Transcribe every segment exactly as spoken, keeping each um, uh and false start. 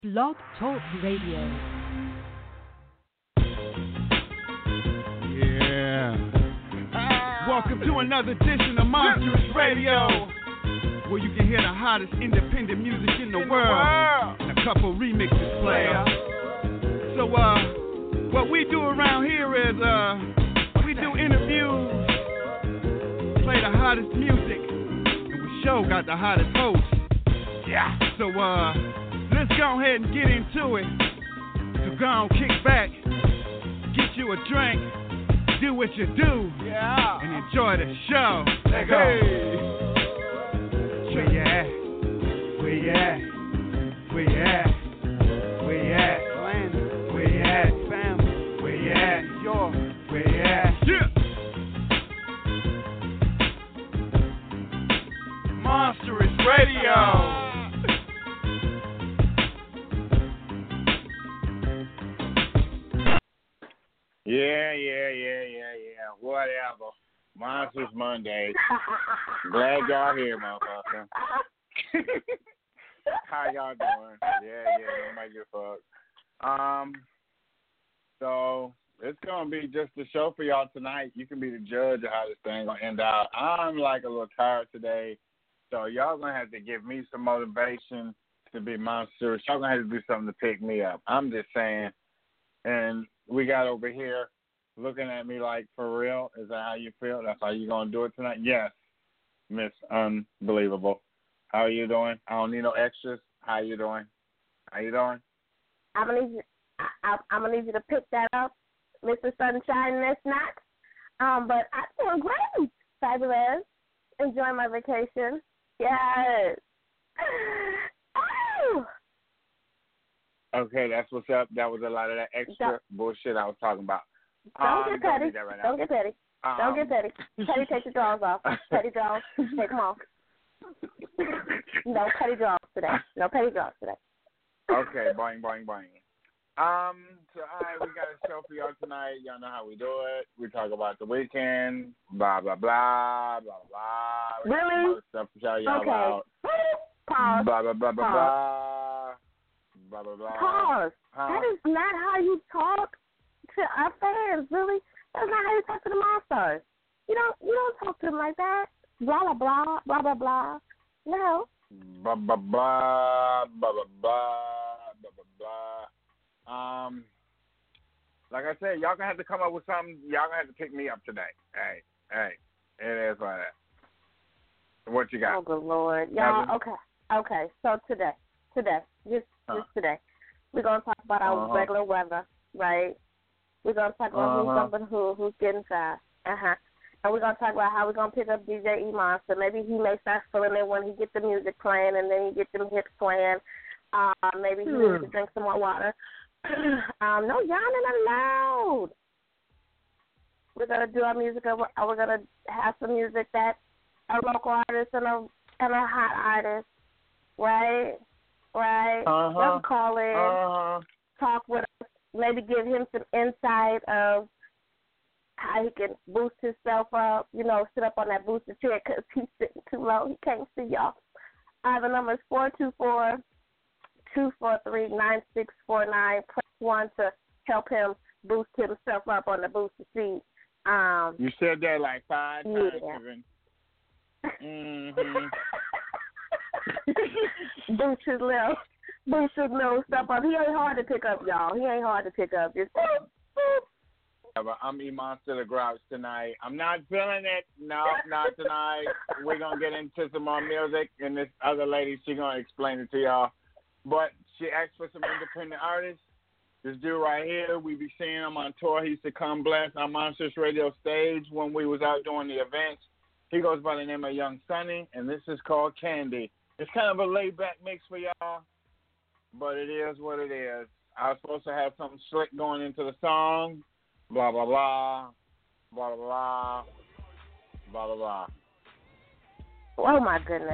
Blog Talk Radio. Yeah. Welcome to another edition of Monstrous Radio, where you can hear the hottest independent music in the world and a couple remixes player. So, uh, what we do around here is, uh, we do interviews, play the hottest music, and we show got the hottest hosts. Yeah. So, uh, let's go ahead and get into it. So go on, kick back, get you a drink, do what you do, yeah, and enjoy the show. Let's go. Hey. Where you at? Where you at? Where you at? Where you at? Where you at? Family. Where you at? Your. Where you at? Yeah. Monstrous Radio. Yeah, yeah, yeah, yeah, yeah. Whatever. Monsters Monday. Glad y'all here, motherfucker. How y'all doing? Yeah, yeah, nobody give a fuck. Um, so it's gonna be just a show for y'all tonight. You can be the judge of how this thing gonna end out. I'm like a little tired today, so y'all gonna have to give me some motivation to be monsters. Y'all gonna have to do something to pick me up. I'm just saying. And we got over here looking at me like, for real? Is that how you feel? That's how you going to do it tonight? Yes, Miss Unbelievable. How are you doing? I don't need no extras. How you doing? How you doing? I'm going to need you, I, I'm gonna need you to pick that up, Mister Sunshine. That's not. Um, but I'm doing great. Fabulous. Enjoying my vacation. Yes. Oh. Okay, that's what's up. That was a lot of that extra don't, bullshit I was talking about. Don't um, get petty. Don't, right don't get petty. Um, don't get petty. Petty, take your drawers off. Petty drawers, take them off. No petty drawers today. No petty drawers today. Okay, boing, boing, boing. Um, so, all right, we got a show for y'all tonight. Y'all know how we do it. We talk about the weekend, blah, blah, blah, blah, blah. Really? Stuff to shout y'all okay. out. Pause. Blah, blah, blah, blah, Pause. blah. Blah, blah, blah. Pause. Huh? That is not how you talk to our fans, really. That's not how you talk to the monsters. You don't you don't talk to them like that. Blah, blah, blah, blah, blah, blah. No. Blah, blah, blah, blah, blah, blah, blah, blah, blah. Um, like I said, y'all gonna have to come up with something. Y'all gonna have to pick me up today. Hey, hey, it is like that. What you got? Oh, good Lord. Y'all, okay, okay. So today, today, just Huh. just today, we're gonna talk about our Uh-huh. regular weather, right? We're gonna talk about Uh-huh. who's jumping who, who's getting fast. Uh huh. And we're gonna talk about how we're gonna pick up D J E Monster. Maybe he may start feeling it when he gets the music playing, and then he gets them hips playing. Uh, maybe he needs to drink some more water. um, no yawning allowed. We're gonna do our music. and We're, we're gonna have some music that a local artist and a and a hot artist, right? Right. Uh-huh. Let him call in, Uh-huh. talk with us, maybe give him some insight of how he can boost himself up, you know, sit up on that booster chair because he's sitting too low. He can't see y'all. Uh, the number is four two four, two four three, nine six four nine. Press one to help him boost himself up on the booster seat. Um, You said that like five times, yeah. even. Mm-hmm. boost his little, boost his little stuff up. He ain't hard to pick up, y'all. He ain't hard to pick up. Just boop, boop. I'm E Monster the Grouch tonight. I'm not feeling it. No, not tonight. We're going to get into some more music, and this other lady, she going to explain it to y'all. But she asked for some independent artists. This dude right here, we be seeing him on tour. He used to come bless our Monsters Radio stage when we was out doing the events. He goes by the name of Young Sunny, and this is called Candy. It's kind of a laid-back mix for y'all, but it is what it is. I was supposed to have something slick going into the song. Blah, blah, blah. Blah, blah, blah. Blah, blah, blah. Oh, my goodness.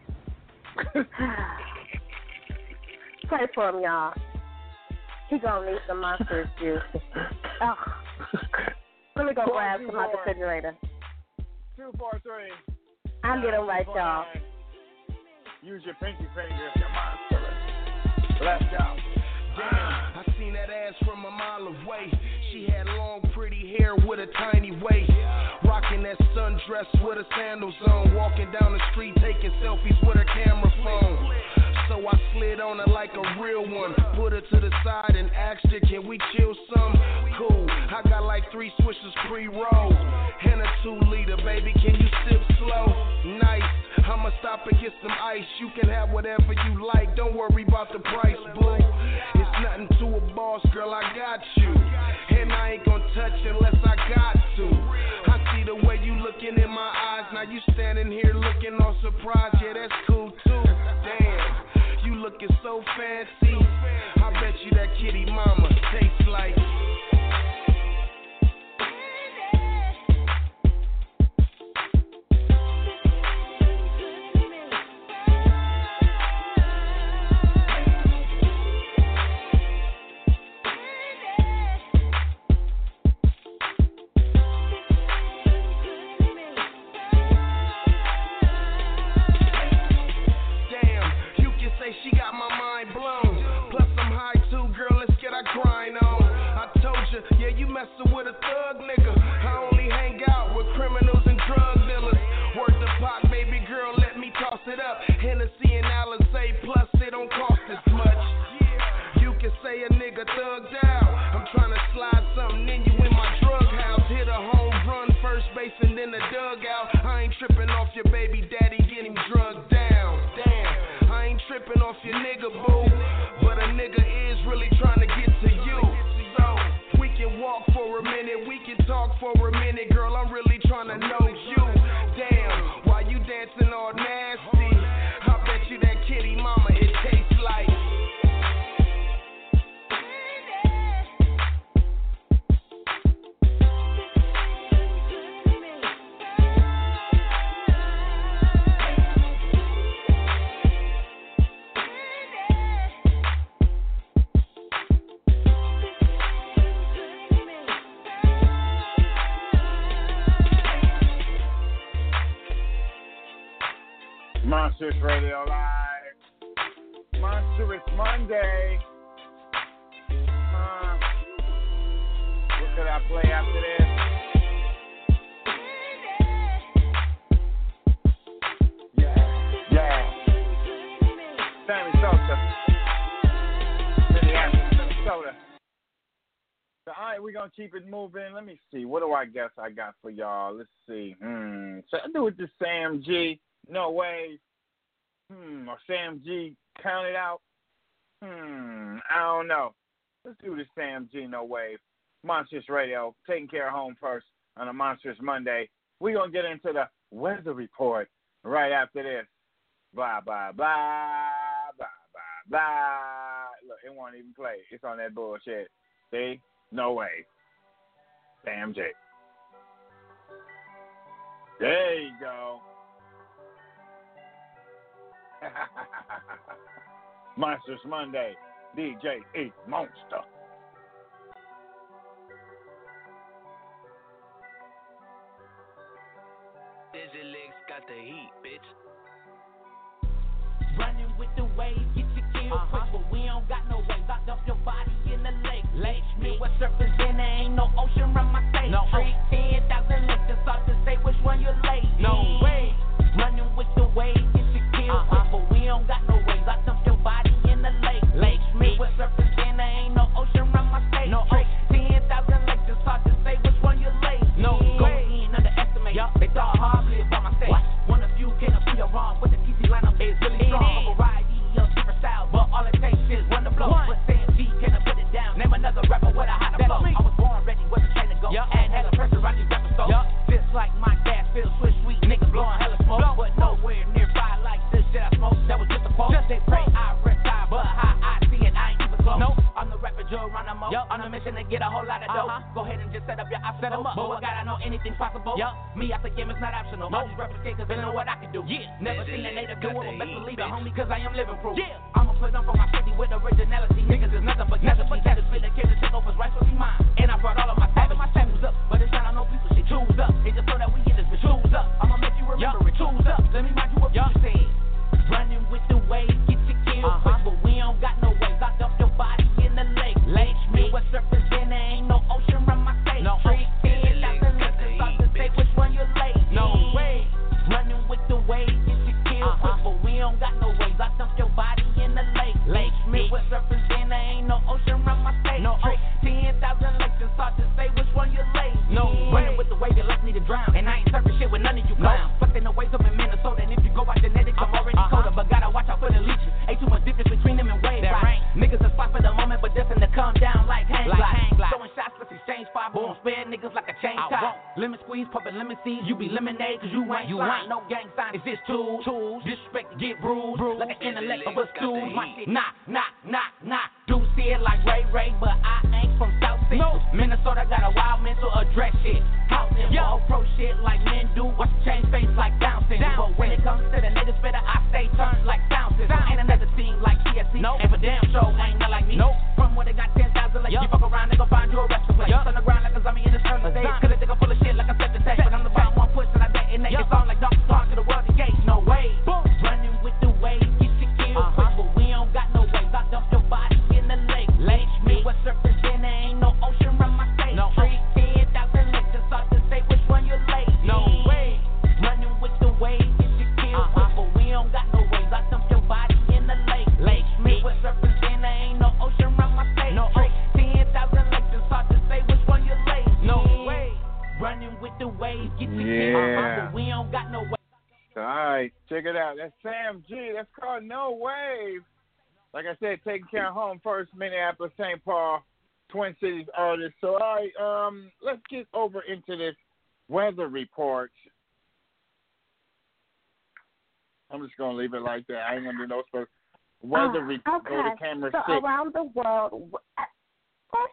Pray for him, y'all. He gonna need some monsters juice. Oh. Let me go grab some out the refrigerator. Two, four, three. I'll get him right, y'all. Use your pinky finger if you're monster. Let's go. Damn, I seen that ass from a mile away. She had long, pretty hair with a tiny waist. Rocking that sundress with her sandals on. Walking down the street, taking selfies with her camera phone. So I slid on her like a real one. Put her to the side and asked her, can we chill some? Cool, I got like three swishers pre-roll. And a two liter, baby, can you sip slow? Nice, I'ma stop and get some ice. You can have whatever you like, don't worry about the price, boo. It's nothing to a boss, girl, I got you. And I ain't gonna touch unless I got to. I see the way you looking in my eyes. Now you standing here looking all surprised. Yeah, that's cool too. Damn, you looking so fancy. I bet you that kitty mama tastes like. Yeah, you messin' with a thug nigga. I only hang out with criminals and drug dealers. Worth the pot, baby girl, let me toss it up. Hennessy and Alizé, plus it don't cost as much. You can say a nigga thugged out. I'm tryna slide something in you in my drug house. Hit a home run, first base, and then the dugout. I ain't tripping off your baby daddy getting drugged down. Damn, I ain't tripping off your nigga, boo. But a nigga is really trying to get to you. Walk for a minute, we can talk for a minute, girl, I'm really trying to know you. Damn, why you dancing all nasty? I bet you that kitty mama, it tastes like. Monstrous Radio Live. Monstrous Monday. Uh, what could I play after this? Yeah, yeah. Sammy Sosa. Minneapolis, Minnesota. So, all right, we're going to keep it moving. Let me see. What do I guess I got for y'all? Let's see. Hmm. So I do it to Sam G. No way. Hmm. Or Sam G. Count it out. Hmm. I don't know. Let's do the Sam G. No Wave. Monstrous Radio. Taking care of home first on a Monstrous Monday. We're going to get into the weather report right after this. Blah, blah, blah. Blah, blah, blah. Look, it won't even play. It's on that bullshit. See? No way. Sam J. There you go. Monstrous Monday, D J E Monster. Digilex got the heat, bitch. Running with the wave, get you killed uh-huh. quick, but we don't got no way. Locked up your body in the lake. Lake me with surface in, there ain't no ocean around my face. No Free ten thousand left, it's hard to say which one you're late. No way. Running with the wave, get you killed uh-huh. quick, but we don't got no way. Locked up your body in the lake. Lake me with surface in, there ain't no ocean around my face. No Free ten thousand left, it's hard to say which one you're late. No way. Go in, underestimate. Yup. They thought hard live by my state. One of you can't see a wrong with the T C lineup is really strong. I'm a ride, of different styles, but all it takes is one to blow. But Sam G, can I put it down? Name another rapper with a hot flow. I was born ready, wasn't trying to go. Yep. And hella pressure on these rappers, so yep. Just like my gas feels switch sweet, niggas blowing hella smoke. Blow. But nowhere near fire like this shit I smoke. That was just a quote. Just they pray I retire, but how I see it, I ain't even close. Nope. I'm the rapper Geronimo. Yep. On a mission to get a whole lot of dough. Uh-huh. Go ahead and just set up your options. Set them up. But what God, I know anything's possible. Yep. Me out the game is not optional. Nope. All these rappers scared cause they know what I can do. Yeah. Never seen a native do it, but best believe it, homie, cause I am living proof. Yeah. I'ma put on for my city with originality. Niggas is nothing but nothing but that is fit. The kid to take over is rightfully mine. And I brought all of my savage my choose up. But it's not on no people shit. Choose up. It's just so that we get this bitch. Choose up. I'ma make you remember Yup. It. Choose up. Let me remind you what you said. Running with the wave, get your kill uh-huh. quick, but we don't got no way. what's surfing, then there ain't no ocean around my stage. No trick, ten thousand lectures, hard to say which one you lazy. No running with the wave, your left need to drown. And I ain't surfing shit with none of you clowns. Fucking the waves up in Minnesota, and if you go by genetics, I'm already colder. But gotta watch out for the leeches. Ain't too much difference between them and wave. Right. Niggas are spot for the moment, but destined to come down like hang glide. Throwing shots, let's exchange five. Boom, spare niggas like a chain tie. Lemon squeeze, pumping lemon seeds. You be lemonade, cause you ain't you ain't no gang sign. It's just tools. Tools. Disrespect to get bruised. bruised. Like an intellect of a stool. My shit knock, knock, knock, knock. Do see it like Ray Ray, but I ain't from South Sea. No. Minnesota got a wild mental address shit. House in all pro shit like men do. Watch the change face like bouncing. But when it comes to the niggas better, I stay turned like bounces. Ain't another team like C S C. Nope. And for damn show, ain't not like me. Nope. From where they got ten thousand like yep. You fuck around, they gon' find you a resting place. Yep. On the ground like a zombie in the early stage. Cause they think I'm full of shit like a septic tank. But I'm the bottom one push and I detonate. Yep. It's on like Donkey Kong to the world engage. No way. Boom. Running with the wave, get your kill uh-huh. quick. But we don't got no waves. I dump your body in the lake. Lake me. What's surface, then there ain't no ocean around my stage. No. Three, ten thousand lectures, hard to say which one you lazy. No way. Running with the wave, get your kill uh-huh. quick. But we don't got no waves. I dump your body in the lake. Lake me. What's surface, then there ain't no ocean around my stage. No. Three, ten thousand lectures, hard to say which one you lazy. No way. Running with the wave, get your yeah. kill uh-huh. But we don't got no waves. All right, check it out. That's Sam G. That's called No Wave. Like I said, taking care of home first, Minneapolis, Saint Paul, Twin Cities artist. So, all right, um, let's get over into this weather report. I'm just going to leave it like that. I ain't going to do no special. Weather uh, report. Okay. Go to camera so six. Around the world. What?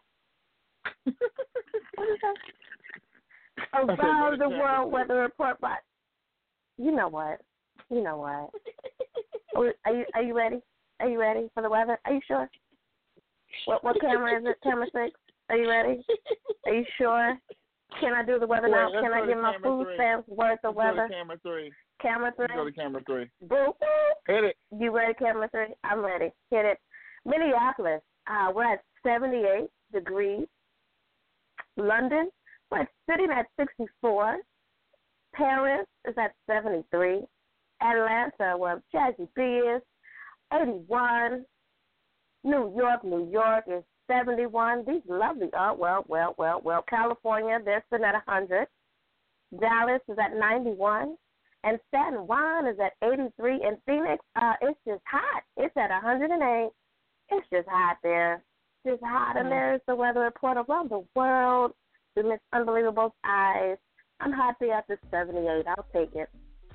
What is that? Around the world weather report by. You know what? You know what? Are you are you ready? Are you ready for the weather? Are you sure? What what camera is it? Camera six? Are you ready? Are you sure? Can I do the weather now? Can I give my food stamps worth of weather? Camera three. Camera three. Go to camera three. Boo. Hit it. You ready, camera three? I'm ready. Hit it. Minneapolis, uh, we're at seventy-eight degrees. London, we're sitting at sixty-four. Paris is at seventy-three. Atlanta, where Jazzy B is, eighty-one. New York, New York is seventy-one. These lovely, oh, well, well, well, well. California, they're sitting at one hundred. Dallas is at ninety-one. And San Juan is at eighty-three. And Phoenix, uh, it's just hot. It's at one hundred eight. It's just hot there. Just hot. And there's the weather report around the world. The Miss Unbelievable Eyes. I'm happy after seventy-eight. I'll take it.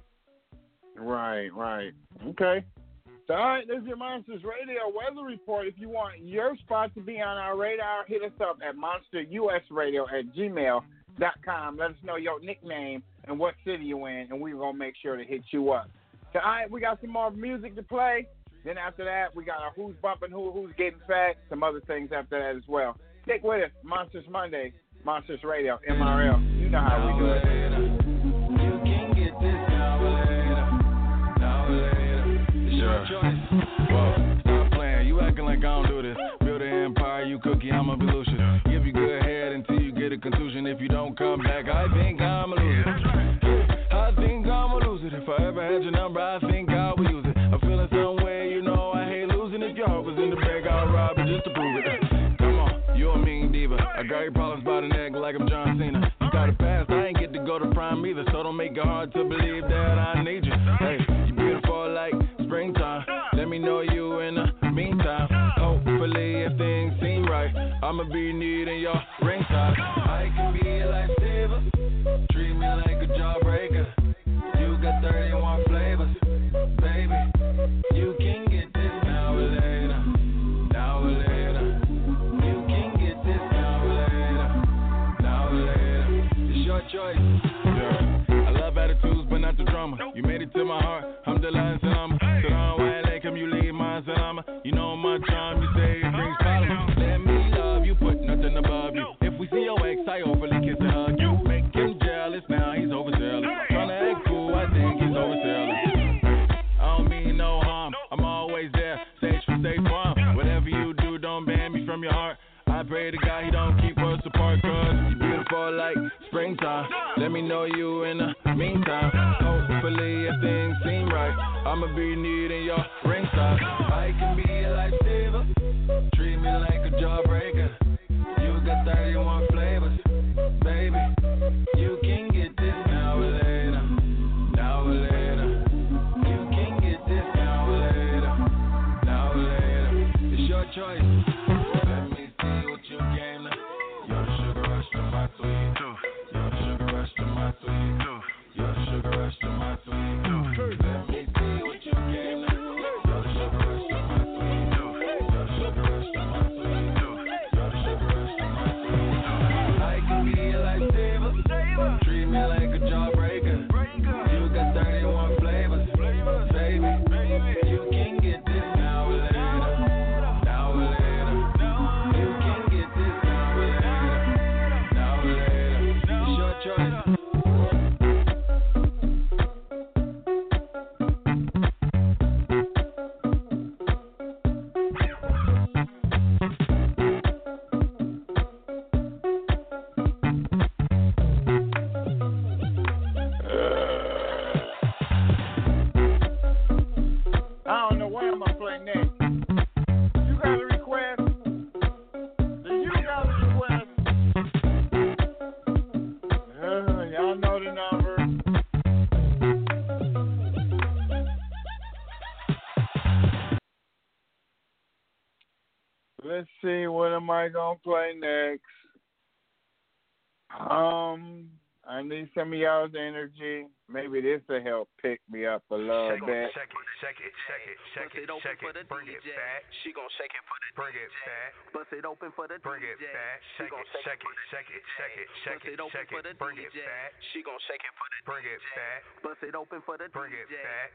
Right, right. Okay. So, all right, this is your Monsters Radio weather report. If you want your spot to be on our radar, hit us up at monster u s radio at gmail dot com. Let us know your nickname and what city you're in, and we're going to make sure to hit you up. So, all right, we got some more music to play. Then after that, we got our Who's Bumping Who, Who's Getting Fat, some other things after that as well. Stick with us. Monsters Monday, Monsters Radio, M R L. You know how we do it. You can get this now or later. Now or later. It's your choice. Whoa, stop playing. You acting like I don't do this. Build an empire, you cookie, I'm a Belushi. Give you good head until you get a contusion. If you don't come back, I think I'm a loser. I think I'm a loser. If I ever had your number, I think I would use it. I'm feeling some way, you know I hate losing. If your heart was in the bag, I'll rob it just to prove it. Come on, you're a mean diva. I got your problems by the neck like I'm John Cena. You got a past, I ain't get to go to prime either. So don't make it hard to believe that I need you. Hey, you beautiful like springtime. Let me know you in the meantime. Hopefully if things seem right, I'ma be needing your ringside. I can be a lifesaver. Treat me like a jawbreaker. You got thirty-one flavors. Baby, you can get this now or later. Now or later. You can get this now or later. Now or later. It's your choice. Yeah. I love attitudes, but not the drama. You made it to my heart. I'm the last salama. Sit on why I come, you leave my salama. You know my charm, you say it brings problems. Let me love you, put nothing above you. If we see your ex, I overly kiss and hug you. Make him jealous, now he's overzealous. Tryna act cool, I think he's overzealous. I don't mean no harm, I'm always there. Stage for State Farm. Whatever you do, don't ban me from your heart. I pray to God he don't keep us apart, cause you beautiful like springtime. Let me know you in the meantime. Hopefully if things seem right, I'ma be needing your ringside. I can be a lifesaver. jawbreaker. You got thirty-one flavors, baby. You can get this now or later, now or later. You can get this now or later, now or later. It's your choice. Let me see what you came to. You're the sugar rush to my sweet tooth. You're the sugar rush to my sweet tooth. You're the sugar rush to my sweet tooth. Let me see what you came to. You're the sugar rush to my sweet tooth. You're the sugar rush to my sweet tooth. You're the sugar rush to my sweet tooth. I can be a lifesaver. Treat me like a jawbreaker. You got thirty-one flavors, baby. You can get this now or later, now or later. You can get this now or later, now or later. It's your choice. I don't know what I'm gonna play next. You got a request? Do you got a request? Uh, y'all know the number. Let's see, what am I gonna play next? Um, I need some of y'all's energy. Maybe this will help pick me up a little Shake bit. it, shake it, shake it, shake it, shake it, shake it, bring it back. She gon' shake it for the Bring D J. it back. Bust it open for the Bring it D J. back. She Shake gon' it, shake it, shake it, shake it, shake Bust it, it open shake for it, the bring D it J. back. She gon' shake it for the Bring D J. it back. Bust it open for the Bring D J. it back.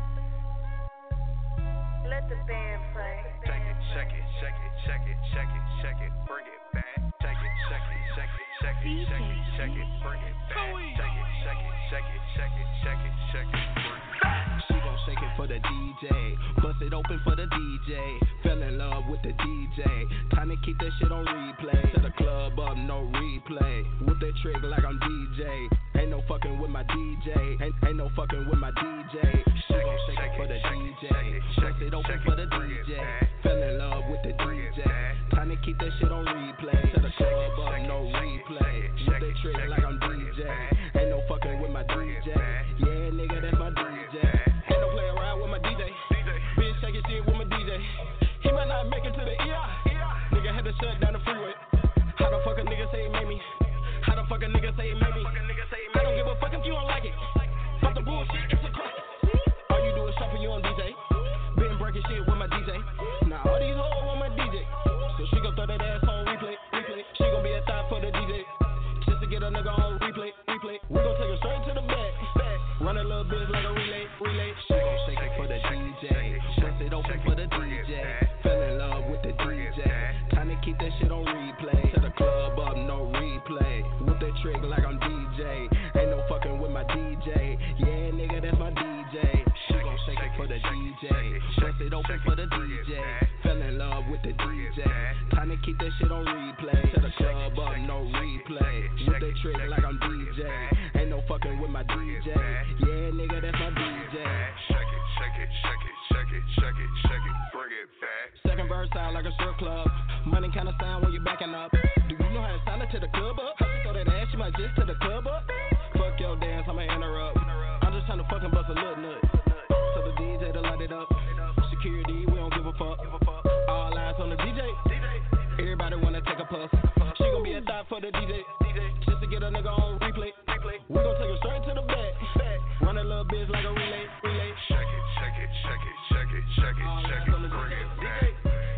Let the band play. Shake it, shake it, shake it, shake it, shake it, shake it, bring it back. Shake it, shake it, shake it, shake it, shake it, shake it, bring it back. Shake it, shake it, shake it, shake it, shake it, shake it, bring it back. She gon' shake it for the D J. Bust it open for the D J. Fell in love with the D J. Time to keep that shit on replay. To the club up, no replay. Whip that trick like I'm D J. Ain't no fucking with my D J. Ain't, ain't no fucking with my D J. She gon' shake it for the D J. Bust it open for the D J. Fell in love with the D J. Time to keep that shit on replay. To the club up, no replay. Whip that trick like I'm D J. Ain't no fucking with my D J. Yeah, nigga, that's my D J. Ain't no play around with my D J. Bitch, shake your shit with my D J. He might not make it to the E R. Nigga had to shut down the freeway. How the fuck a nigga say he made me? How the fuck a nigga say he made me? I don't give a fuck if you don't like it. Fuck the bullshit, it's a crack. All you do is shop for you on D J. Been breaking shit with my D J. Now all these hoes want my D J. So she gon' throw that ass on replay, replay. She gon' be a thot for the D J. Just to get a nigga on replay, replay. We gon' take her straight to the back, back. Run a little bitch like a relay, relay. She gon' shake it for the D J. Bust it open for the D J. Fell in love with the D J. Time to keep that shit on replay. To the club up, no replay. Whip that trick like I'm D J. Ain't no fucking with my D J. Yeah, nigga, that's my D J. She gon' shake it for the D J. Bust it open for the D J. Fell in love with the D J. Time to keep that shit on replay. To the club up, no replay. Whip that trick like I'm D J. Ain't no fucking with my D J. Yeah, nigga, that's my D J. Shake it, shake it, shake it, shake it, shake it, shake it, bring it back. Second verse sound like a strip club. Money kinda sound when you backing up. Do you know how to sound it to the club up? Throw that ass, you might just to the club up. Fuck your dance, I'ma interrupt. I'm just tryna fucking bust a little nut. Tell the D J to light it up. Security, we don't give a fuck. All eyes on the D J. Everybody wanna take a puff. She gon' be a thot for the D J. Just to get a nigga on replay. We gon' take her straight to the back. Run a little bitch like a relay, relay. Shake it, shake it, shake it, shake it, shake it, shake it, bring it back.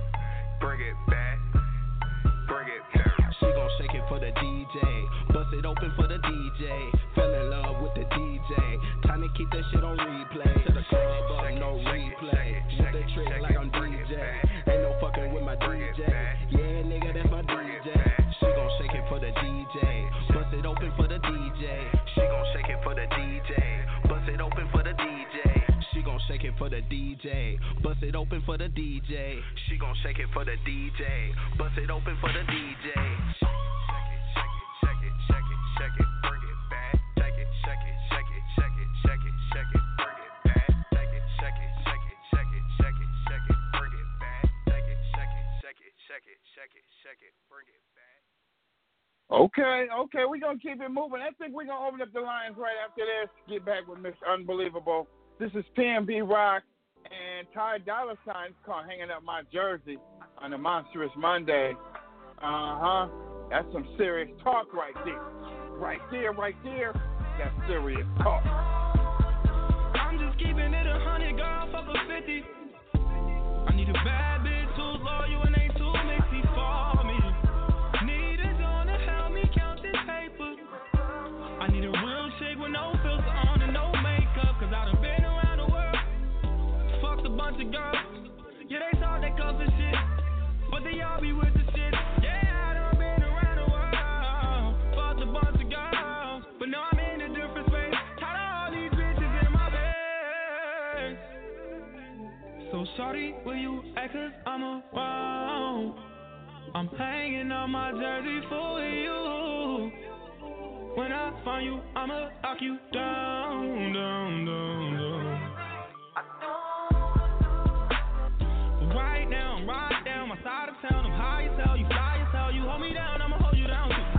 Bring it back. Bring it back. She gon' shake it for the D J. Bust it open for the D J. Fell in love with the D J. Time to keep that shit on replay. To the club up, no replay. Whip that trick like I'm D J. Ain't no fucking with my D J. Yeah, nigga, that's my D J. She gon' shake it for the D J. Bust it open for the D J. She gon' shake it for the D J. Bust it open for the D J. She gon' shake it for the D J. Bust it open for the D J. She gon' shake it for the D J. Bust it open for the D J. Shake it, shake it, shake it, bring it back. Shake it, shake it, shake it, shake it, shake it, shake it, bring it back. Shake it, shake it, shake it, shake it, shake it, shake it, bring it back. Shake it, shake it, shake it, shake it. check it, check it, check it. Bring it back. Okay, okay, we're going to keep it moving. I think we're going to open up the lines right after this. Get back with Miss Unbelievable. This is P N B Rock and Ty Dolla $ign's called Hanging Up My Jersey on a Monstrous Monday. Uh-huh. That's some serious talk right there. Right there, right there. That's serious talk. I'm just keeping it a hundred, girl, fuck a fifty. I need a bad bitch who's loyal and ain't too mixy for me. Need a gun to help me count this paper. I need a real chick with no filter on and no makeup, cause I done been around the world. Fucked a bunch of girls. Yeah, they talk that cuff and shit, but they all be with the shit. Yeah, I done been around the world. Fucked a bunch of girls, but now I'm in a different space. Tired of all these bitches in my bed. So shorty, will you act cause I'm around? I'm hanging on my jersey for you. When I find you, I'ma knock you down, down, down, down. Right now, I'm right down my side of town. I'm high as hell, you fly as hell. You hold me down, I'ma hold you down too.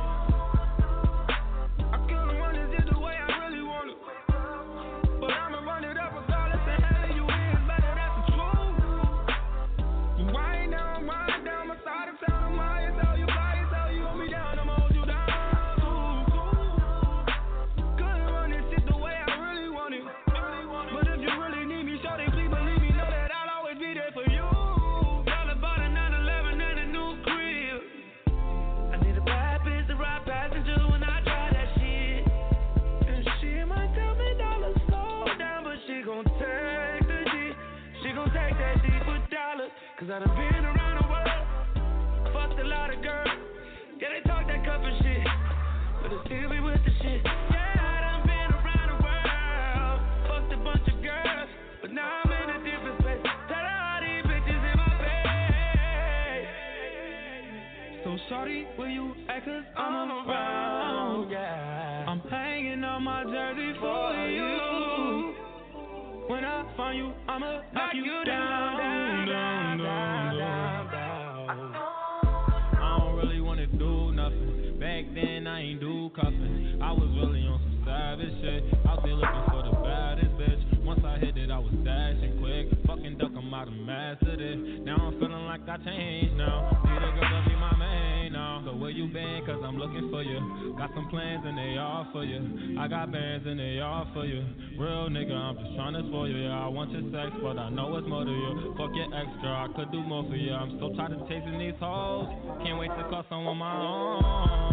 I couldn't run this just the way I really want it, but I'ma run it up regardless of hell you is better, that's the truth. Right now, I'm right down my side of town. I'm high as hell, you fly as hell. You hold me down, I'ma hold you down too. Couldn't run this shit the way I really want it, but if you really need me, shorty, please believe me, know that I'll always be there for you. All about a nine eleven and a new crib. I need a bad bitch to ride passenger when I try that shit. And she might tell me dollars slow down, but she gon' take the D. She gon' take that D for dollars, cause I done been around the world. Fucked a lot of girls. Yeah, they talk that cuff and shit, but they still be with the shit. Yeah, I done been around the world. Fucked a bunch of girls, but now I'm in a different space. Tell all these bitches in my face. So shorty, will you act cause I'm around? Yeah. I'm hanging on my jersey for you. When I find you, I'ma knock you down, down, down, down, down, down. I don't really wanna do nothing. Back then I ain't do cuffing. I was really on some savage shit. Out there looking for the baddest bitch. Once I hit it, I was dashing quick. Fucking duck, I'm out of mastered it. Now I'm feeling like I changed now. Need a girl to be my main now. So where you been? Cause I'm looking for you. Got some plans and they all for you. I got bands and they all for you. Real nigga, I'm just trying to spoil you. Yeah, I want your sex, but I know it's more to you. Fuck your extra, I could do more for you. I'm so tired of chasing these hoes. Can't wait to call someone my own.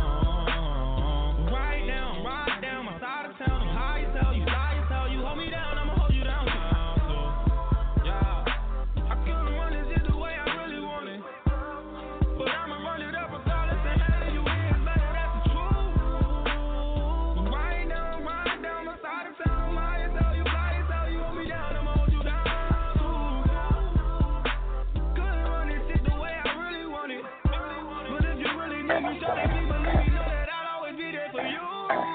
Right now, I'm right down my side of town. I'm high as hell, you fly as hell. You hold me down, I'ma hold you down too. Yeah, I couldn't run this just the way I really want it, but I'ma run it up regardless of hell you is better, that's the truth. Right now, I'm right down my side of town. I'm high as hell, you fly as hell. You hold me down, I'ma hold you down too. Couldn't run this shit the way I really want it, but if you really need me, show me, believe me, know that I'll always be there for you.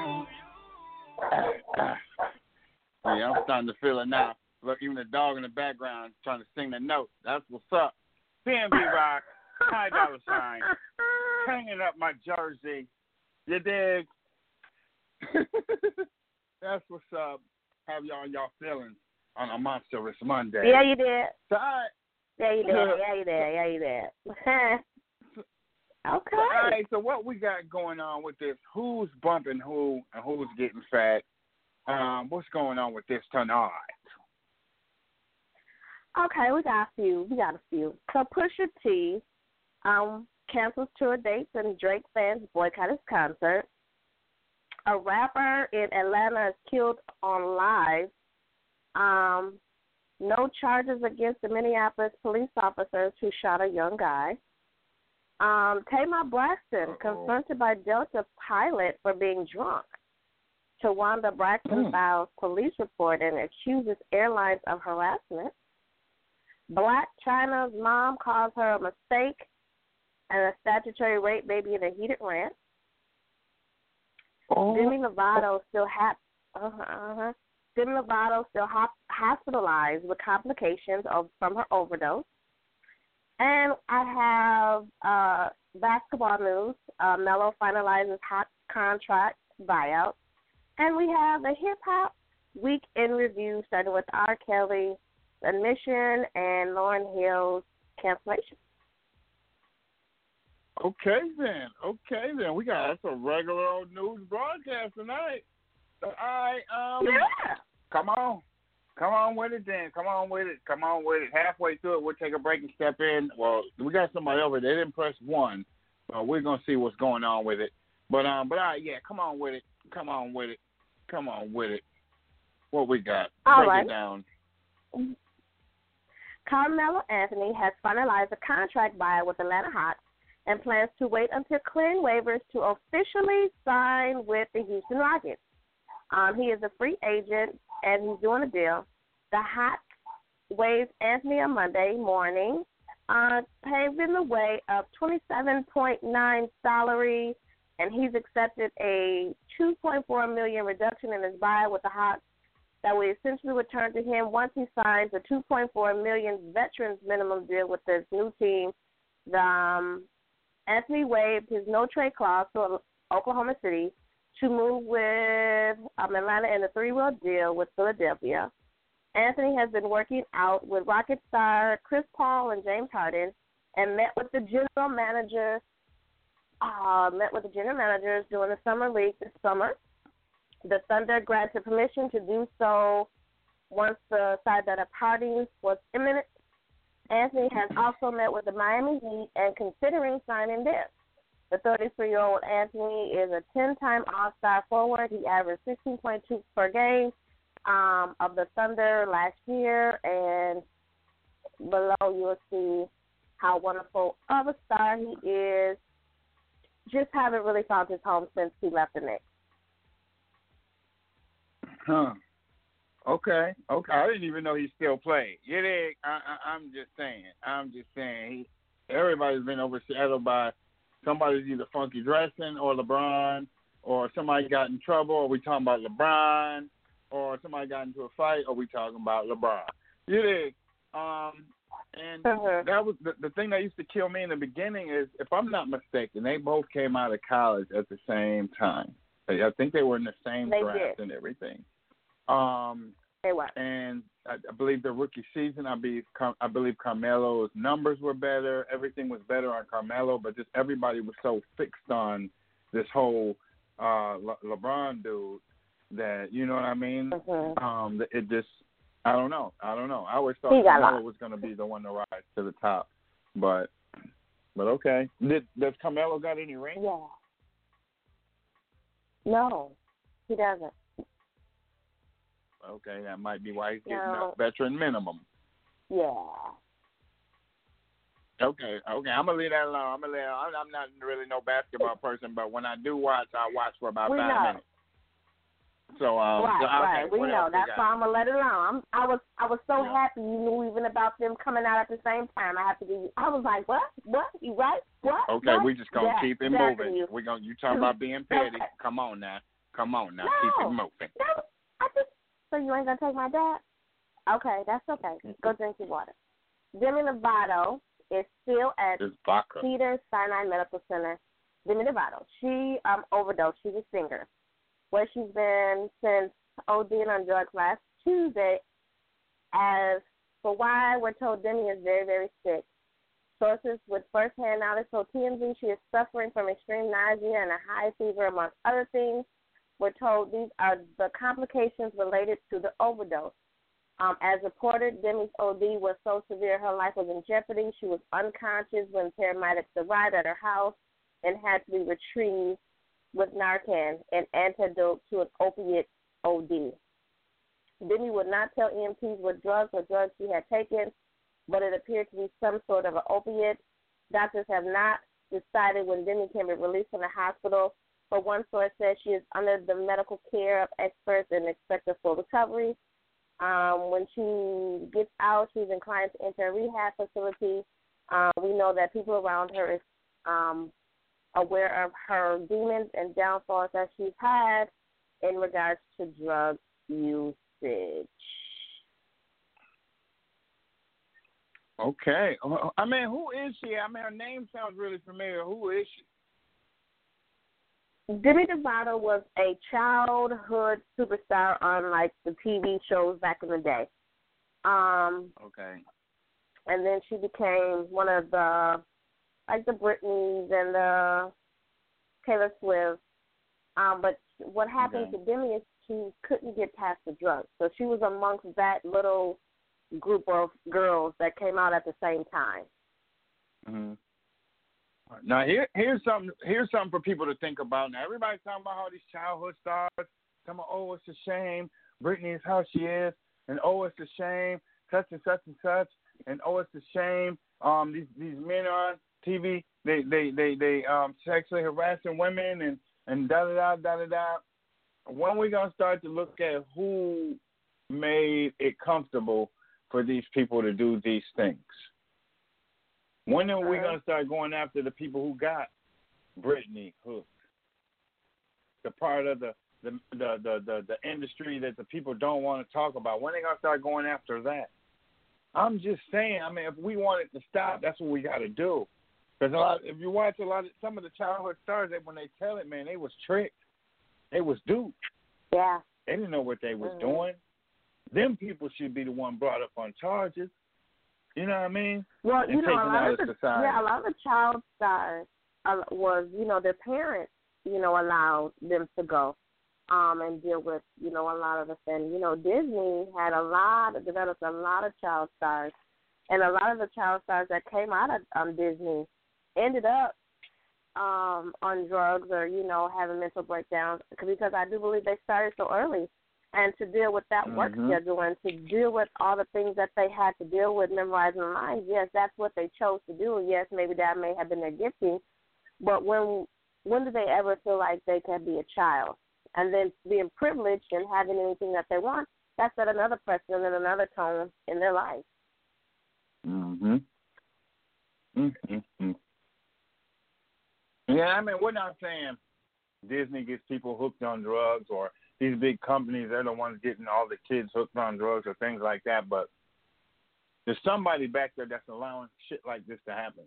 Yeah, I'm starting to feel it now. Look, even the dog in the background trying to sing the note. That's what's up. P N B Rock, Ty Dolla $ign, hanging up my jersey. You dig? That's what's up. Have y'all y'all feelings on a Monstrous Monday. Yeah, you did. Ty. Yeah, you did. Yeah, you did. Yeah, you did. Okay. All right, so what we got going on with this? Who's bumping who and who's getting fat? Um, what's going on with this tonight? Okay, we got a few. We got a few. So Pusha T um, cancels tour dates and Drake fans boycott his concert. A rapper in Atlanta is killed on live. Um, no charges against the Minneapolis police officers who shot a young guy. Um, Tamar Braxton, confronted by Delta pilot for being drunk. Tawanda Braxton mm. files police report and accuses airlines of harassment. Black China's mom calls her a mistake and a statutory rape baby in a heated rant. Oh. Demi Lovato still ha- uh-huh, uh-huh. Demi Lovato still ho- hospitalized with complications of, from her overdose. And I basketball news. Uh, Melo finalizes hot contract buyout. And we have the hip-hop week in review, starting with R. Kelly's admission and Lauryn Hill's cancellation. Okay, then. Okay, then. We got us a regular old news broadcast tonight. So, all right. Um, yeah. Come on. Come on with it, then. Come on with it. Come on with it. Halfway through it, we'll take a break and step in. Well, we got somebody over there. They didn't press one. But we're going to see what's going on with it. But, um, but all right, yeah, come on with it. Come on with it. Come on with it. What we got? All Break right. it down. Carmelo Anthony has finalized a contract buyout with Atlanta Hawks and plans to wait until clearing waivers to officially sign with the Houston Rockets. Um, he is a free agent, and he's doing a deal. The Hawks waived Anthony on Monday morning, uh, paving the way of twenty-seven point nine salary, and he's accepted a two point four million dollars reduction in his buyout with the Hawks that will essentially return to him once he signs a two point four million dollars veterans minimum deal with this new team. The, um, Anthony waived his no-trade clause to Oklahoma City to move with um, Atlanta in a three-way deal with Philadelphia. Anthony has been working out with Rocket star Chris Paul and James Harden and met with the general manager, uh, met with the general managers during the summer league this summer. The Thunder granted permission to do so once the side that a party was imminent. Anthony has also met with the Miami Heat and considering signing there. The thirty-three-year-old Anthony is a ten-time All-Star forward. He averaged sixteen point two per game um, of the Thunder last year, and below you will see how wonderful of a star he is. Just haven't really found his home since he left the Knicks. Huh. Okay. Okay. I didn't even know he still played. You dig? I, I, I'm just saying. I'm just saying. He, everybody's been overshadowed by somebody's either funky dressing or LeBron, or somebody got in trouble, or we talking about LeBron, or somebody got into a fight, or we talking about LeBron. You dig? Um, and uh-huh. that was the, the thing that used to kill me in the beginning is, if I'm not mistaken, they both came out of college at the same time. I think they were in the same they draft did. and everything. Um, they were. And I, I believe the rookie season, I believe, I believe Carmelo's numbers were better. Everything was better on Carmelo, but just everybody was so fixed on this whole uh, Le- LeBron dude that, you know what I mean? Mm-hmm. Um, it just, I don't know. I don't know. I always thought Carmelo was going to be the one to rise to the top. But, but okay. Did, does Carmelo got any rings? Yeah. No, he doesn't. Okay, that might be why he's getting no. a veteran minimum. Yeah. Okay, okay. I'm gonna leave that alone. I'm gonna leave. I'm, I'm not really no basketball person, but when I do watch, I watch for about we five know. minutes. So, um, right, so, okay, right. We know. That's we why I'm gonna let it alone. I'm, I was, I was so yeah. happy you knew even about them coming out at the same time. I have to give you. I was like, what? What? You right? What? Okay, what? we just gonna yeah, keep it exactly moving. You. We gonna you talking about being petty? Okay. Come on now, come on now, no, keep it moving. No, I just. So you ain't gonna take my dad? Okay, that's okay. Go drink your water. Demi Lovato is still at Cedar Sinai Medical Center. Demi Lovato, she um overdosed. She's a singer, where she's been since ODing on drugs last Tuesday. As for why, we're told Demi is very, very sick. Sources with first-hand knowledge told T M Z she is suffering from extreme nausea and a high fever, amongst other things. We're told these are the complications related to the overdose. Um, as reported, Demi's O D was so severe her life was in jeopardy. She was unconscious when paramedics arrived at her house and had to be retrieved with Narcan, an antidote to an opiate O D. Demi would not tell E M Ts what drugs or drugs she had taken, but it appeared to be some sort of an opiate. Doctors have not decided when Demi can be released from the hospital, but one source says she is under the medical care of experts and expects a full recovery. Um, when she gets out, she's inclined to enter a rehab facility. Um, we know that people around her is um, aware of her demons and downfalls that she's had in regards to drug usage. Okay. Uh, I mean, who is she? I mean, her name sounds really familiar. Who is she? Demi Lovato was a childhood superstar on like the T V shows back in the day. Um, okay. And then she became one of the like the Britneys and the Taylor Swift. Um, but what happened okay. to Demi is she couldn't get past the drugs, so she was amongst that little group of girls that came out at the same time. Mm-hmm. Now here, here's something. Here's something for people to think about. Now everybody's talking about how these childhood stars. Talking about, oh, it's a shame Britney is how she is, and oh, it's a shame such and such and such, and oh, it's a shame um these these men are on T V. They they they they um sexually harassing women and and da da da da da da. When we gonna start to look at who made it comfortable for these people to do these things? When are we going to start going after the people who got Britney hooked? The part of the the, the, the, the, the industry that the people don't want to talk about. When are they going to start going after that? I'm just saying, I mean, if we want it to stop, that's what we got to do. Because a lot, if you watch a lot of some of the childhood stars, that when they tell it, man, they was tricked. They was duped. Yeah. They didn't know what they was mm-hmm. doing. Them people should be the one brought up on charges. You know what I mean? Well, you and know, a lot of of the society. yeah, a lot of the child stars uh, was, you know, their parents, you know, allowed them to go, um, and deal with, you know, a lot of the things. You know, Disney had a lot, of, developed a lot of child stars, and a lot of the child stars that came out of um, Disney ended up um, on drugs or, you know, having mental breakdowns because I do believe they started so early. And to deal with that work mm-hmm. schedule and to deal with all the things that they had to deal with memorizing lines, yes, that's what they chose to do. Yes, maybe that may have been their gifting. But when when do they ever feel like they can be a child? And then being privileged and having anything that they want, that's at another precedent and another tone in their life. Mm-hmm. Mm-hmm. Yeah, I mean, we're not saying Disney gets people hooked on drugs or these big companies, they're the ones getting all the kids hooked on drugs or things like that. But there's somebody back there that's allowing shit like this to happen.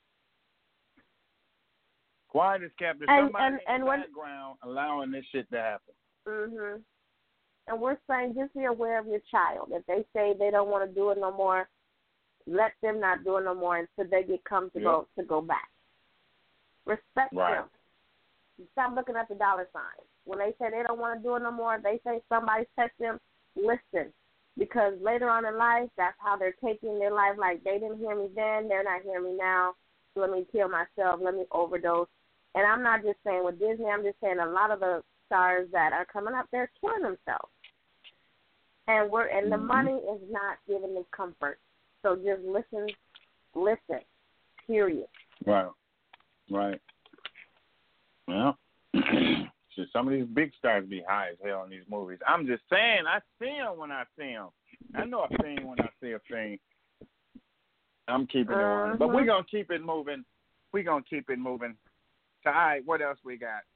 Quiet as kept. There's and, somebody and, in and the when, background allowing this shit to happen. Mhm. And we're saying just be aware of your child. If they say they don't want to do it no more, let them not do it no more until they get comfortable yep. to go back. Respect right. them. Stop looking at the dollar signs. When they say they don't want to do it no more, they say somebody's texting them, listen. Because later on in life, that's how they're taking their life. Like, they didn't hear me then, they're not hearing me now. So let me kill myself, let me overdose. And I'm not just saying with Disney, I'm just saying a lot of the stars that are coming up, they're killing themselves. And we're and the mm-hmm. money is not giving them comfort. So just listen, listen, period. Right, right. Well, shit, some of these big stars be high as hell in these movies. I'm just saying, I see them when I see them. I know a thing when I see a thing. I'm keeping it uh-huh. on. But we're going to keep it moving. We're going to keep it moving. So, all right, what else we got?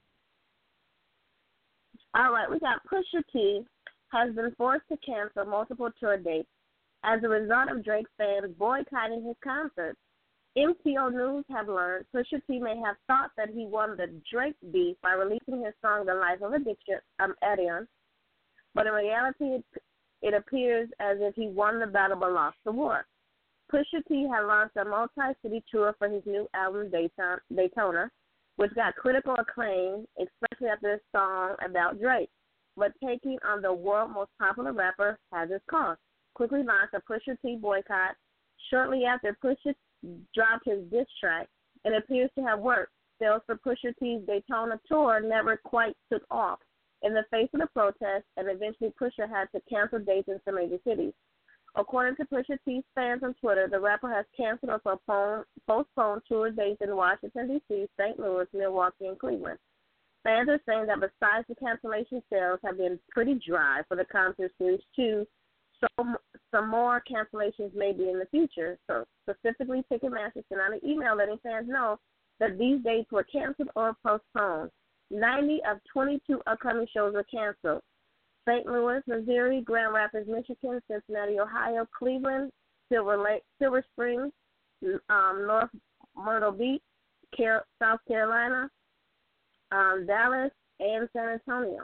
All right, we got Pusha T has been forced to cancel multiple tour dates as a result of Drake's fans boycotting his concerts. M T O News have learned Pusha T may have thought that he won the Drake beef by releasing his song The Life of Addiction, um, Addiction, but in reality it, it appears as if he won the battle but lost the war. Pusha T had launched a multi-city tour for his new album Daytona, which got critical acclaim, especially after his song about Drake. But taking on the world's most popular rapper has its cost. Quickly launched a Pusha T boycott. Shortly after Pusha dropped his diss track, and appears to have worked. Sales for Pusha T's Daytona tour never quite took off in the face of the protests, and eventually Pusha had to cancel dates in some major cities. According to Pusha T's fans on Twitter, the rapper has canceled or postponed, postponed tour dates in Washington, D C, Saint Louis, Milwaukee, and Cleveland. Fans are saying that besides the cancellation, sales have been pretty dry for the concert series too. So some more cancellations may be in the future. So specifically, Ticketmaster sent out an email letting fans know that these dates were canceled or postponed. ninety of twenty-two upcoming shows were canceled. Saint Louis, Missouri, Grand Rapids, Michigan, Cincinnati, Ohio, Cleveland, Silver Lake, Silver Springs, um, North Myrtle Beach, Car- South Carolina, um, Dallas, and San Antonio.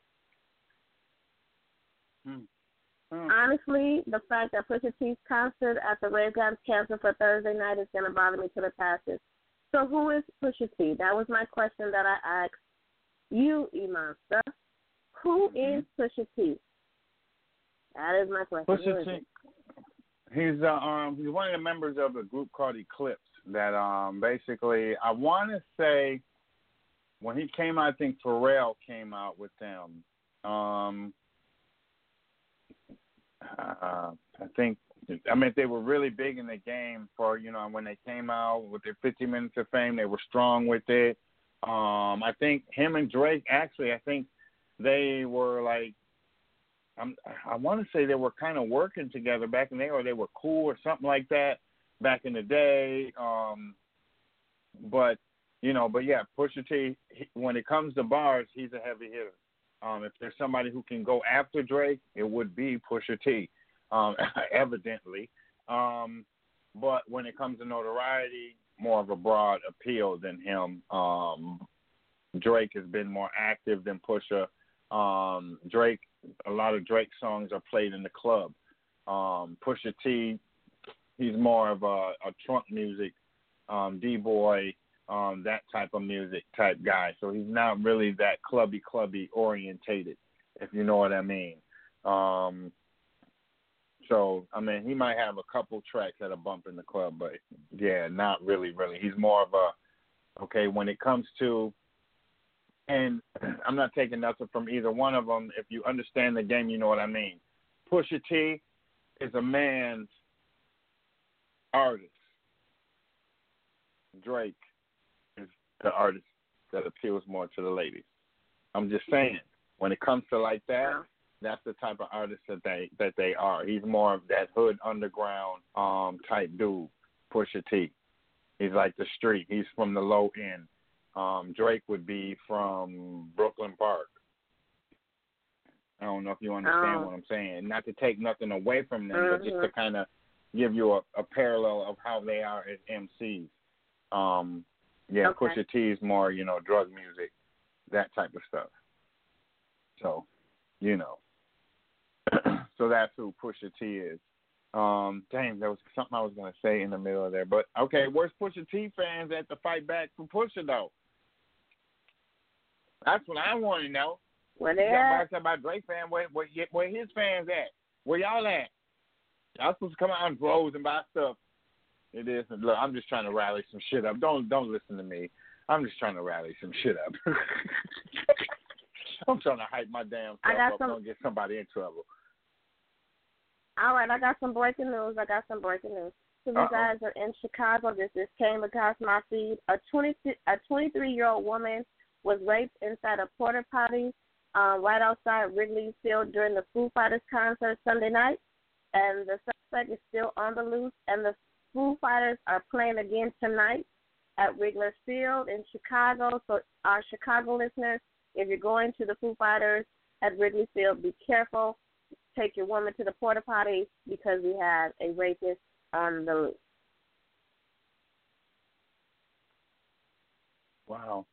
Hmm. Hmm. Honestly, the fact that Pusha T's concert at the Rave God's canceled for Thursday night is going to bother me to the passes. So who is Pusha T? That was my question that I asked you, E-Monster. Who Mm-hmm. is Pusha T? That is my question. Pusha T. He's uh, um he's one of the members of a group called Eclipse. That um basically I want to say when he came out, I think Pharrell came out with them. Um, uh, I think I mean they were really big in the game for you know when they came out with their fifty minutes of fame. They were strong with it. Um, I think him and Drake actually I think they were like. I'm, I want to say they were kind of working together back in the day, or they were cool or something like that back in the day. Um, but, you know, but yeah, Pusha T, he, when it comes to bars, he's a heavy hitter. Um, if there's somebody who can go after Drake, it would be Pusha T, um, evidently. Um, but when it comes to notoriety, more of a broad appeal than him. Um, Drake has been more active than Pusha. Um, Drake, a lot of Drake songs are played in the club. Um, Pusha T, he's more of a, a trunk music, um, D-boy, um, that type of music type guy. So he's not really that clubby, clubby orientated, if you know what I mean. Um, so, I mean, he might have a couple tracks that are bump in the club, but yeah, not really, really. He's more of a, okay, when it comes to, and I'm not taking nothing from either one of them. If you understand the game, you know what I mean. Pusha T is a man's artist. Drake is the artist that appeals more to the ladies. I'm just saying, when it comes to like that, that's the type of artist that they that they are. He's more of that hood underground um, type dude, Pusha T. He's like the street. He's from the low end. Um, Drake would be from Brooklyn Park. I don't know if you understand oh. what I'm saying. Not to take nothing away from them, mm-hmm. but just to kind of give you a, a parallel of how they are as M Cs. Um, yeah, okay. Pusha T is more, you know, drug music, that type of stuff. So, you know. So that's who Pusha T is. Um, dang, there was something I was going to say in the middle of there. But, okay, where's Pusha T fans at to fight back for Pusha, though? That's what I want to know. Where they at? at? About Drake fan, where, where, where his fans at? Where y'all at? Y'all supposed to come out on droves and buy stuff. It is. Look, I'm just trying to rally some shit up. Don't don't listen to me. I'm just trying to rally some shit up. I'm trying to hype my damn self up. Some... Don't get somebody in trouble. All right, I got some breaking news. I got some breaking news. So you guys are in Chicago. This just came across my feed. A twenty a twenty-three-year-old woman was raped inside a porta potty uh, right outside Wrigley Field during the Foo Fighters concert Sunday night, and the suspect is still on the loose. And the Foo Fighters are playing again tonight at Wrigley Field in Chicago. So our Chicago listeners, if you're going to the Foo Fighters at Wrigley Field, be careful. Take your woman to the porta potty because we have a rapist on the loose. Wow.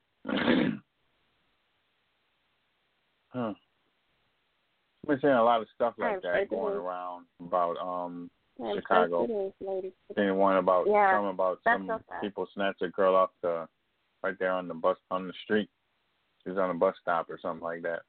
Huh. We're seeing a lot of stuff like that going around about um Chicago. Seeing one about yeah, some about some okay. people snatched a girl off the right there on the bus on the street. She's on a bus stop or something like that.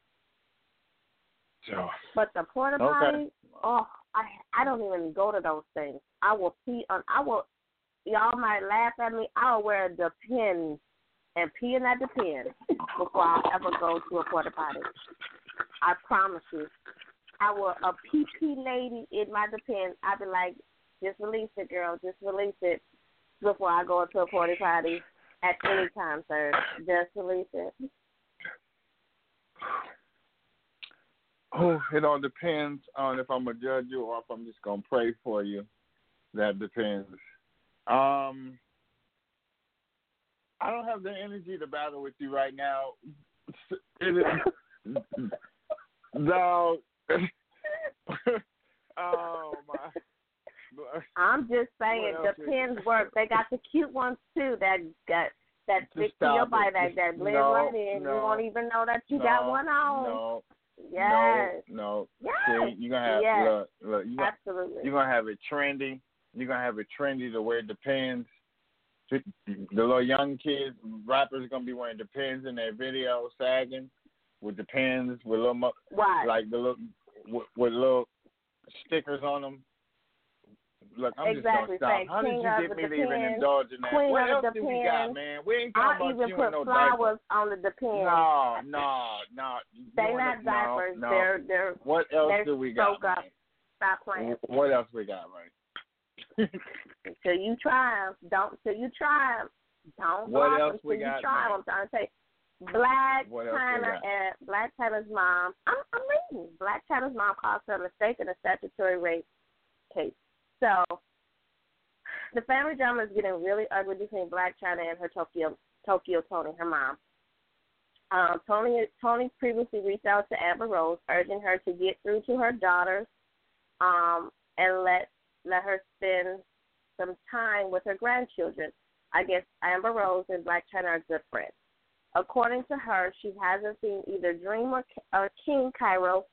So. But the porta okay. potty, oh, I I don't even go to those things. I will pee on. I will. Y'all might laugh at me. I'll wear the pin and pee in at the pin before I ever go to a porta potty. I promise you. I will a pee pee lady in my depend. I'll be like, just release it, girl. Just release it before I go to a porta potty at any time, sir. Just release it. Oh, it all depends on if I'm gonna judge you or if I'm just gonna pray for you. That depends. Um, I don't have the energy to battle with you right now. It is no. Oh my I'm just saying, What else the we- pins work. They got the cute ones too that got that Just stick to your stop body, it. that Just- that blend no, right in. no, You won't even know that you no, got one on. No, Yes. no, no. Yes. See, you're gonna have Yes. look, look. You gonna, Absolutely. you're gonna have it trendy. You're gonna have it trendy to wear Depends. The little young kids, rappers, are gonna be wearing Depends in their videos, sagging with Depends, with little mo- Right. like the little with, with little stickers on them. Look, I'm Exactly. just gonna Say, stop. How did king you of get the me to even Depends, indulge in that? queen What of else the do we got, Depends. man? We ain't I'll talking about even you put and no flowers diapers. on the Depends. No, no, no. You They wanna- not diapers. No, no. They're they're. What else they're do we got? soak up. man? Stop playing. What else we got, right? Till you try 'em. Don't till you try 'em. Don't What block else 'em we till got, you try 'em. man? I'm trying to say, Black What else we China got? and Black China's mom. I'm, I'm reading. Black China's mom caused her a mistake in a statutory rape case. So the family drama is getting really ugly between Black China and her Tokyo Tokyo Tony, her mom. Um, Tony Tony previously reached out to Amber Rose, urging her to get through to her daughters, um, and let let her spend some time with her grandchildren. I guess Amber Rose and Black China are good friends. According to her, she hasn't seen either Dream or, or King Cairo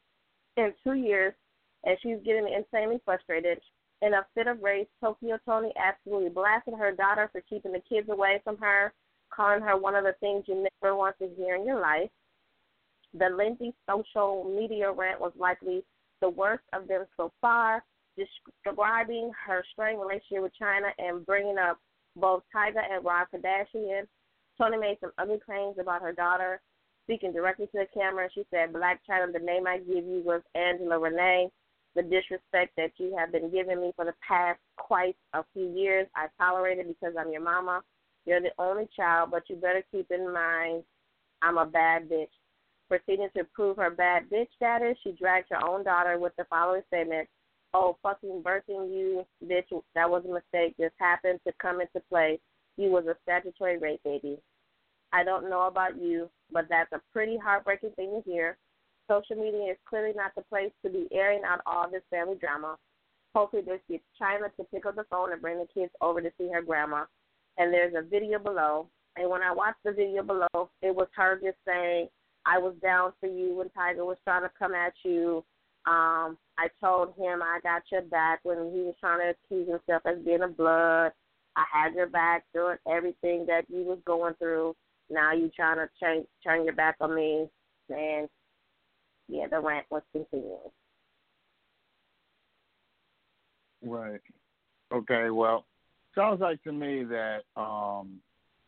in two years, and she's getting insanely frustrated. In a fit of rage, Tokyo Tony absolutely blasted her daughter for keeping the kids away from her, calling her one of the things you never want to hear in your life. The lengthy social media rant was likely the worst of them so far, describing her strained relationship with China and bringing up both Tyga and Rob Kardashian. Tony made some ugly claims about her daughter. Speaking directly to the camera, she said, Black China, the name I give you was Angela Renee. The disrespect that you have been giving me for the past quite a few years, I tolerate it because I'm your mama. You're the only child, but you better keep in mind I'm a bad bitch. Proceeding to prove her bad bitch status, she dragged her own daughter with the following statement, oh, fucking birthing you, bitch, that was a mistake. This happened to come into play. You was a statutory rape baby. I don't know about you, but that's a pretty heartbreaking thing to hear. Social media is clearly not the place to be airing out all this family drama. Hopefully this gets China to pick up the phone and bring the kids over to see her grandma. And there's a video below. And when I watched the video below, it was her just saying, I was down for you when Tyga was trying to come at you. Um, I told him I got your back when he was trying to accuse himself as being a blood. I had your back during everything that you was going through. Now you trying to turn, turn your back on me. And, yeah, the rant was continuing. Right. Okay, well, sounds like to me that um,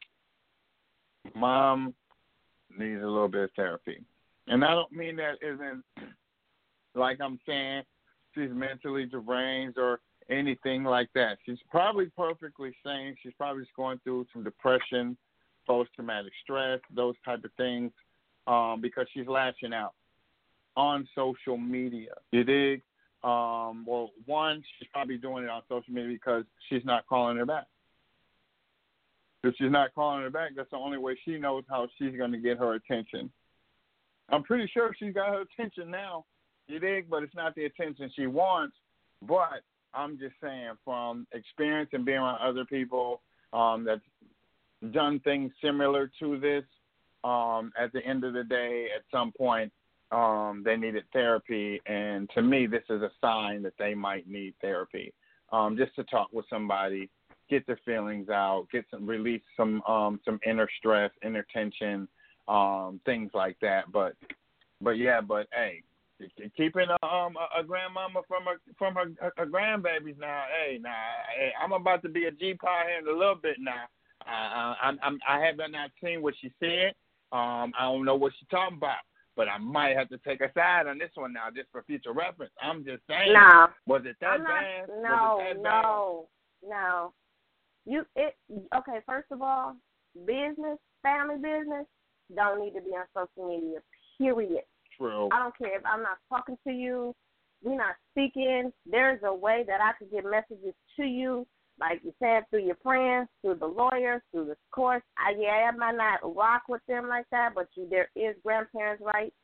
mom needs a little bit of therapy. And I don't mean that isn't like I'm saying she's mentally deranged or anything like that. She's probably perfectly sane. She's probably just going through some depression, post-traumatic stress, those type of things, um, because she's lashing out on social media. You dig? Um, well, one, she's probably doing it on social media because she's not calling her back. If she's not calling her back, that's the only way she knows how she's going to get her attention. I'm pretty sure she's got her attention now, you dig? But it's not the attention she wants. But I'm just saying, from experience and being around other people um, that's done things similar to this, um, at the end of the day, at some point, um, they needed therapy. And to me, this is a sign that they might need therapy, um, just to talk with somebody, get their feelings out, get some release some um, some inner stress, inner tension, um, things like that. But but yeah, but hey, keeping a, um, a, a grandmama from her from her, her, her grandbabies now. Hey, now hey, I'm about to be a G-Pod here in a little bit now. I I, I'm, I haven't not seen what she said. Um, I don't know what she's talking about. But I might have to take a side on this one now, just for future reference. I'm just saying. No. Was it that I'm not, bad? No, Was it that no, bad? no. You it okay? First of all, business, family business, don't need to be on social media. Period. True. I don't care if I'm not talking to you. We're not speaking. There's a way that I could get messages to you, like you said, through your friends, through the lawyers, through the courts. I, yeah, I might not rock with them like that, but you, there is grandparents' rights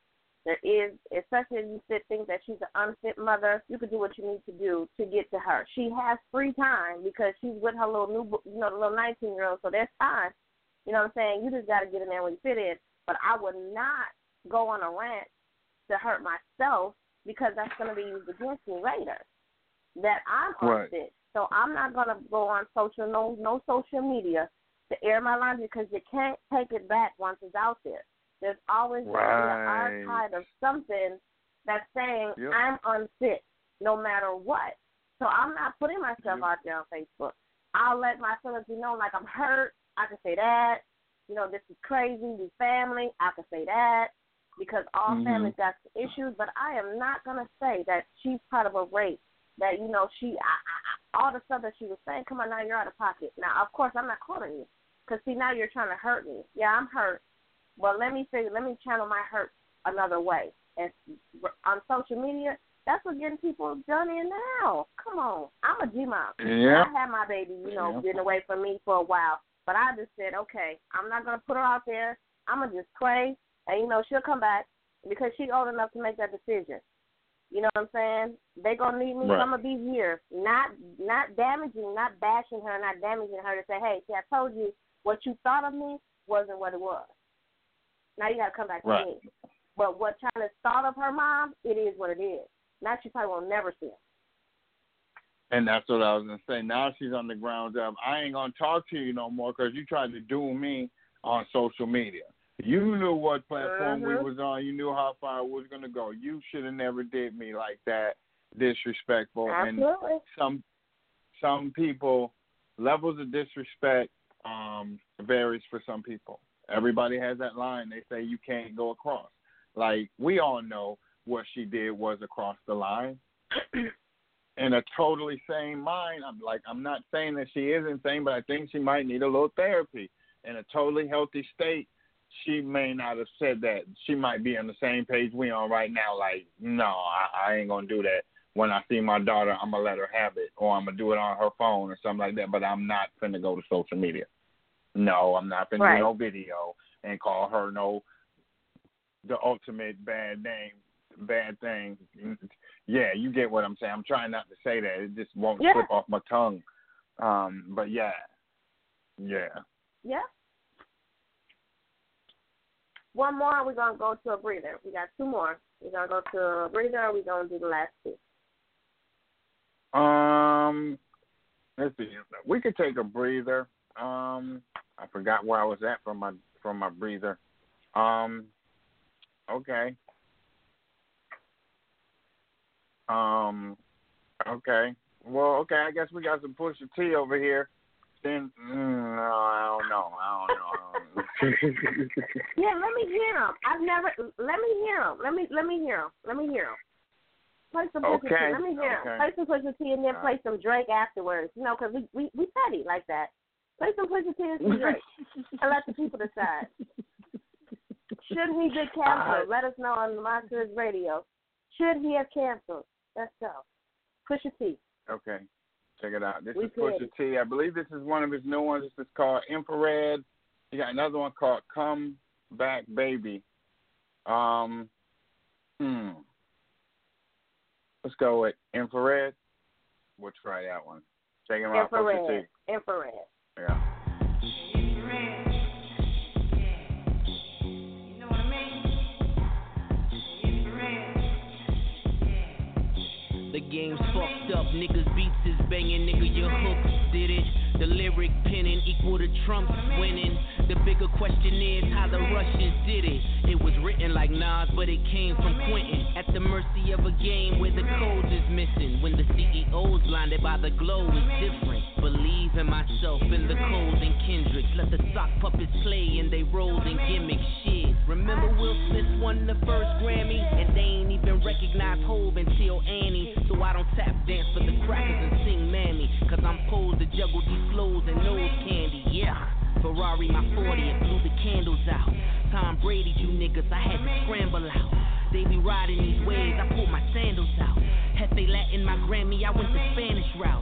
There is, especially if you fit, think that she's an unfit mother, you could do what you need to do to get to her. She has free time because she's with her little new, you know, the little nineteen-year-old, so there's time. You know what I'm saying? You just got to get in there when you fit in. But I would not go on a rant to hurt myself because that's going to be used against me later, that I'm right. unfit. So I'm not going to go on social, no, no social media to air my laundry because you can't take it back once it's out there. There's always right. an archive of something that's saying yep. I'm unfit no matter what. So I'm not putting myself yep. out there on Facebook. I'll let my feelings be known, like I'm hurt. I can say that. You know, this is crazy. We family. I can say that because all mm-hmm. families got issues. But I am not going to say that she's part of a race, that, you know, she, I, I, all the stuff that she was saying, come on, now you're out of pocket. Now, of course, I'm not calling you because, see, now you're trying to hurt me. Yeah, I'm hurt. Well, let me say, let me channel my hurt another way. And on social media, that's what getting people done in now. Come on. I'm a G-mom. Yeah. I had my baby, you know, yeah. getting away from me for a while. But I just said, okay, I'm not going to put her out there. I'm going to just pray. And, you know, she'll come back because she's old enough to make that decision. You know what I'm saying? They going to need me. Right. I'm going to be here. Not not damaging, not bashing her, not damaging her to say, hey, see, I told you what you thought of me wasn't what it was. Now you got to come back right. to me. But what China thought of her mom, it is what it is. Now she probably will never see him. And that's what I was going to say. Now she's on the ground up. I ain't going to talk to you no more because you tried to do me on social media. You knew what platform mm-hmm. we was on. You knew how far it was going to go. You should have never did me like that, disrespectful. Absolutely. And some some people, levels of disrespect um, varies for some people. Everybody has that line. They say you can't go across. Like, we all know what she did was across the line. In a totally sane mind, I'm like, I'm not saying that she isn't sane, but I think she might need a little therapy. In a totally healthy state, she may not have said that. She might be on the same page we on right now. Like, no, I, I ain't gonna do that. When I see my daughter, I'm gonna let her have it, or I'm gonna do it on her phone or something like that. But I'm not finna go to social media. No, I'm not finna right. do no video and call her no the ultimate bad name, bad thing. Yeah, you get what I'm saying. I'm trying not to say that. It just won't yeah. slip off my tongue. Um, but yeah, yeah. Yeah. One more, we're going to go to a breather. We got two more. We're going to go to a breather, or we're going to do the last two? Um, let's see. We could take a breather. Um, I forgot where I was at from my from my breather. Um, okay. Um, okay. Well, okay. I guess we got some Pusha T over here. Then, mm, no, I don't know. I don't know. Yeah, let me hear him. I've never. Let me hear him. Let me. Let me hear him. Let me hear him. Play some Pusha okay. T. Let me hear okay. him. Play some Pusha T and then play some Drake afterwards. You know, because we we we petty like that. Play some Pusha T and some Drake, and let the people decide. Should he get canceled? Uh, let us know on the Monsters Radio. Should he have canceled? Let's go. Pusha T. Okay. Check it out. This we is Pusha did. T. I believe this is one of his new ones. This is called Infrared. You got another one called Come Back Baby. Um, hmm. Let's go with Infrared. We'll try that one. Check him out, Pusha T. Infrared. Yeah. The game's fucked up, niggas beats is banging, nigga your hooks did it. The lyric penning equal to Trump's winning. The bigger question is how the Russians did it. It was written like Nas, but it came from Quentin. At the mercy of a game where the code is missing. When the C E O's blinded by the glow is different. Believe in myself, in the Coles and Kendricks. Let the sock puppets play and they rolled and gimmick shit. Remember Will Smith won the first Grammy? And they ain't even recognize Hove until Annie. So I don't tap dance for the crackers and sing Mammy. Cause I'm posed to juggle these flows and nose candy, yeah. Ferrari my forty and blew the candles out. Tom Brady, you niggas, I had to scramble out. They be riding these waves, I pulled my sandals out. Hefe Latin, my Grammy, I went the Spanish route.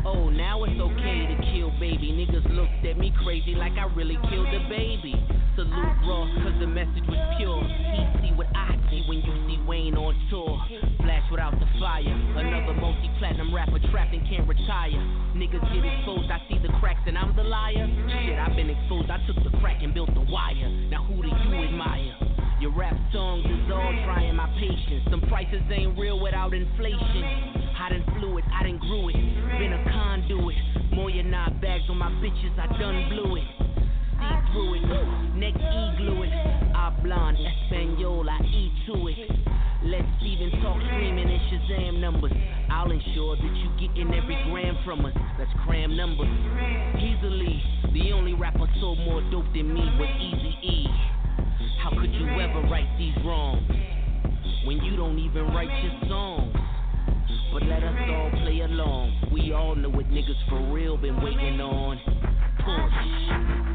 Oh, now it's okay to kill baby. Niggas looked at me crazy like I really killed the baby. Salute Raw, cause the message was pure. He see what I see when you see Wayne on tour. Flash without the fire. Another multi-platinum rapper trapped and can't retire. Niggas get exposed, I see the cracks and I'm the liar. Shit, I've been exposed, I took the crack and built the wire. Now who do you admire? Your rap songs is all trying my patience. Some prices ain't real without inflation. I done flew it, I done grew it. Been a conduit. More than nine bags on my bitches, I done blew it. See through it, neck E-glue it. Oblong, Espanol, I E to it. Let Steven talk screaming in Shazam numbers. I'll ensure that you getting every gram from us. Let's cram numbers. Easily, the only rapper sold more dope than me was Eazy-E. How could you ever right these wrongs when you don't even write your songs? But let us all play along. We all know what niggas for real been waiting on. Push.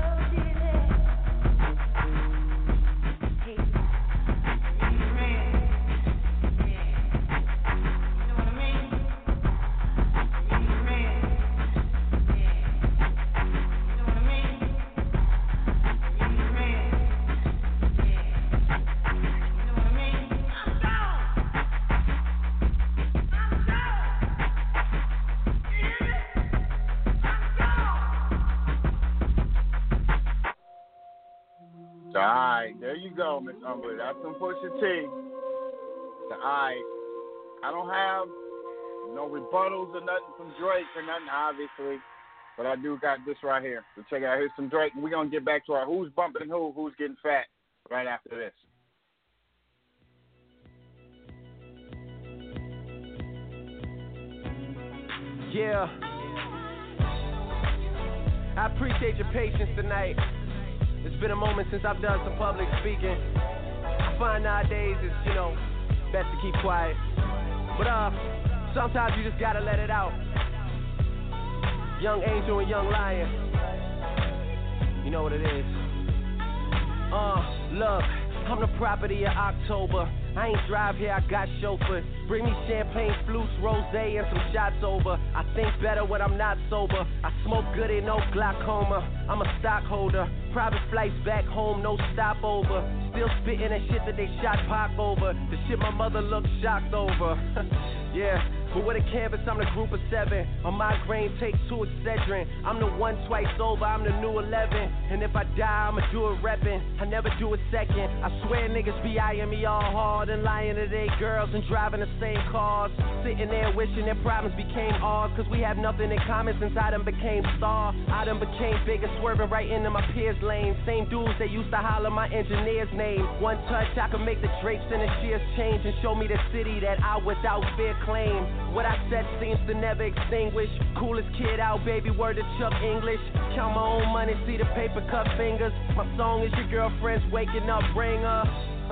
Alright, there you go, Miss Umber. That's some Pusha T. Alright. I don't have no rebuttals or nothing from Drake or nothing, obviously. But I do got this right here. So check it out. Here's some Drake. And we're going to get back to our who's bumping who, who's getting fat right after this. Yeah. I appreciate your patience tonight. It's been a moment since I've done some public speaking. I find nowadays it's, you know, best to keep quiet. But uh, sometimes you just gotta let it out. Young Angel and Young Lion. You know what it is. Uh, look, I'm the property of October. I ain't drive here, I got chauffeur. Bring me champagne, flutes, rosé, and some shots over. I think better when I'm not sober. I smoke good and no glaucoma. I'm a stockholder. Private flights back home, no stopover. Still spitting that shit that they shot Pac over. The shit my mother looked shocked over. Yeah, but with a canvas, I'm the group of seven. On migraine, take two Excedrin. I'm the one twice over, I'm the new eleven. And if I die, I'ma do it reppin'. I never do it second. I swear niggas be eyeing me all hard and lying to their girls and driving the same cars. Sitting there wishing their problems became ours. Cause we have nothing in common since I done became star. I done became big and swerving right into my peers' lane. Same dudes that used to holler my engineer's name. One touch, I could make the drapes and the shears change and show me the city that I without fear claim. What I said seems to never extinguish. Coolest kid out, baby, word to Chuck English. Count my own money, see the paper cut fingers. My song is your girlfriend's waking up, bring her.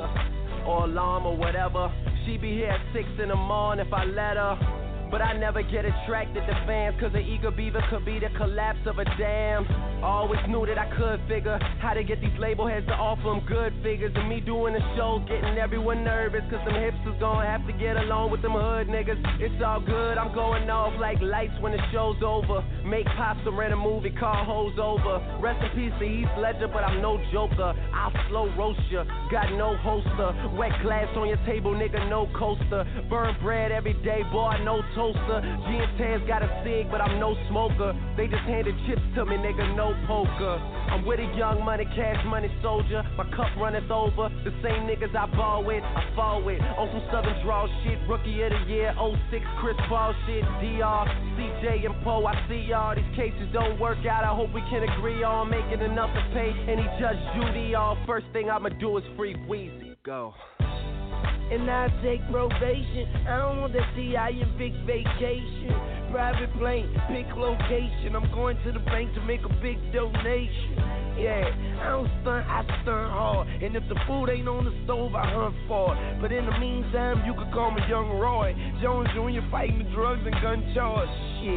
Or alarm or whatever. She be here at six in the morning if I let her. But I never get attracted to fans, cause an eager beaver could be the collapse of a dam. Always knew that I could figure how to get these label heads to offer them good figures. And me doing the show, getting everyone nervous, cause them hipsters gonna have to get along with them hood niggas. It's all good, I'm going off like lights when the show's over. Make pasta, rent a movie, call hoes over. Rest in peace to Heath Ledger, but I'm no joker. I'll slow roast ya, got no holster. Wet glass on your table, nigga, no coaster. Burn bread every day, boy, no toaster. G and Tans got a cig, but I'm no smoker. They just handed chips to me, nigga, no poker. I'm with a young money, cash money soldier. My cup runneth over. The same niggas I ball with, I fall with. On some Southern draw shit, rookie of the year, oh six Chris Paul shit. D R, C J and Poe, I see y'all. These cases don't work out, I hope we can agree on making enough to pay any Judge Judy off. First thing I'ma do is free Weezy. Go. And I take probation. I don't want that T I and big vacation. Private plane, big location. I'm going to the bank to make a big donation. Yeah, I don't stunt, I stunt hard. And if the food ain't on the stove, I hunt for it. But in the meantime, you could call me Young Roy Jones Junior fighting the drugs and gun charge. Shit.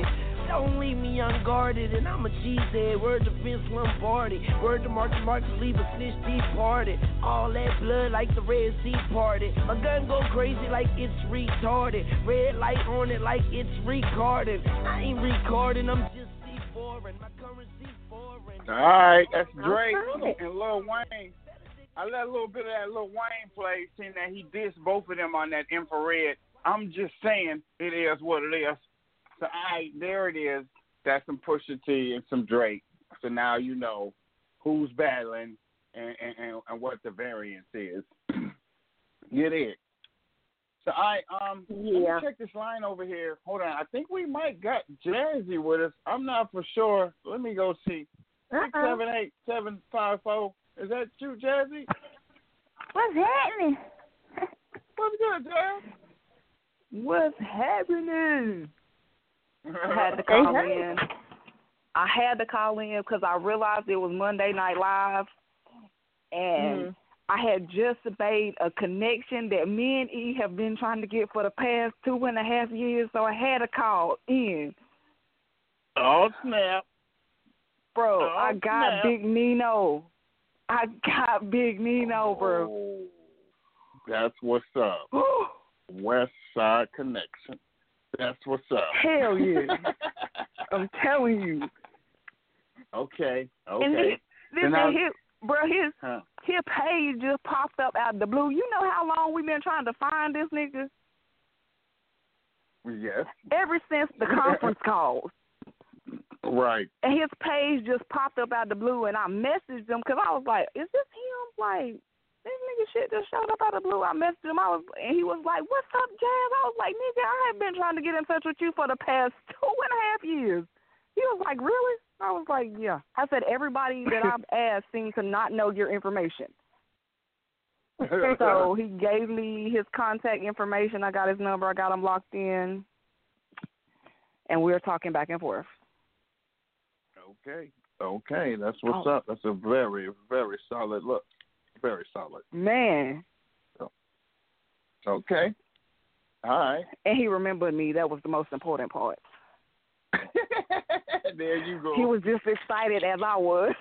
don't leave me unguarded, and I'm a cheesehead. Word to Vince Lombardi, word to Marcus Marcus, leave a snitch departed. All that blood like the Red Sea parted. My gun go crazy like it's retarded. Red light on it like it's recorded. I ain't recording, I'm just C foreign. My currency foreign. All right, that's Drake and Lil Wayne. I let a little bit of that Lil Wayne play, seeing that he dissed both of them on that infrared. I'm just saying it is what it is. So, all right, there it is. That's some Pusha T and some Drake. So now you know who's battling and, and, and what the variance is. Get it. So, all right, um, yeah. let me check this line over here. Hold on. I think we might got Jazzy with us. I'm not for sure. Let me go see. Uh-uh. six seven eight seven five four. Is that you, Jazzy? What's happening? What's good, Jazz? What's happening? I had to call in. I had to call in because I realized it was Monday Night Live, and mm. I had just made a connection that me and E have been trying to get for the past two and a half years, so I had to call in. Oh, snap. Bro, oh, I got snap. Big Nino. I got Big Nino, bro. Oh, that's what's up. West Side Connection. That's what's up. Hell yeah. I'm telling you. Okay, okay. And this, this now, his, bro, his, huh. his page just popped up out of the blue. You know how long we've been trying to find this nigga? Yes. Ever since the conference calls. Right. And his page just popped up out of the blue, and I messaged him because I was like, is this him? Like, this nigga shit just showed up out of the blue. I messaged him, I was, and he was like, what's up, Jazz? I was like, nigga, I have been trying to get in touch with you for the past two and a half years. He was like, really? I was like, yeah. I said, everybody that I've asked seems to not know your information. So he gave me his contact information. I got his number. I got him locked in. And we were talking back and forth. Okay. Okay. That's what's oh. up. That's a very, very solid look. Very solid. Man. So, okay. All right. And he remembered me. That was the most important part. There you go. He was just excited as I was.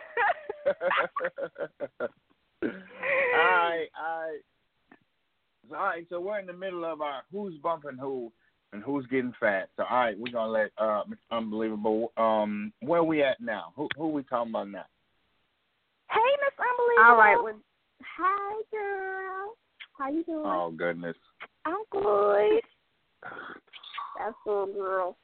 all right, all right. All right, so we're in the middle of our who's bumping who and who's getting fat. So, all right, we're going to let uh, Miss Unbelievable, um, where we at now? Who who we talking about now? Hey, Miss Unbelievable. All right. Well, hi, girl. How you doing? Oh, goodness. I'm good. That's good, girl.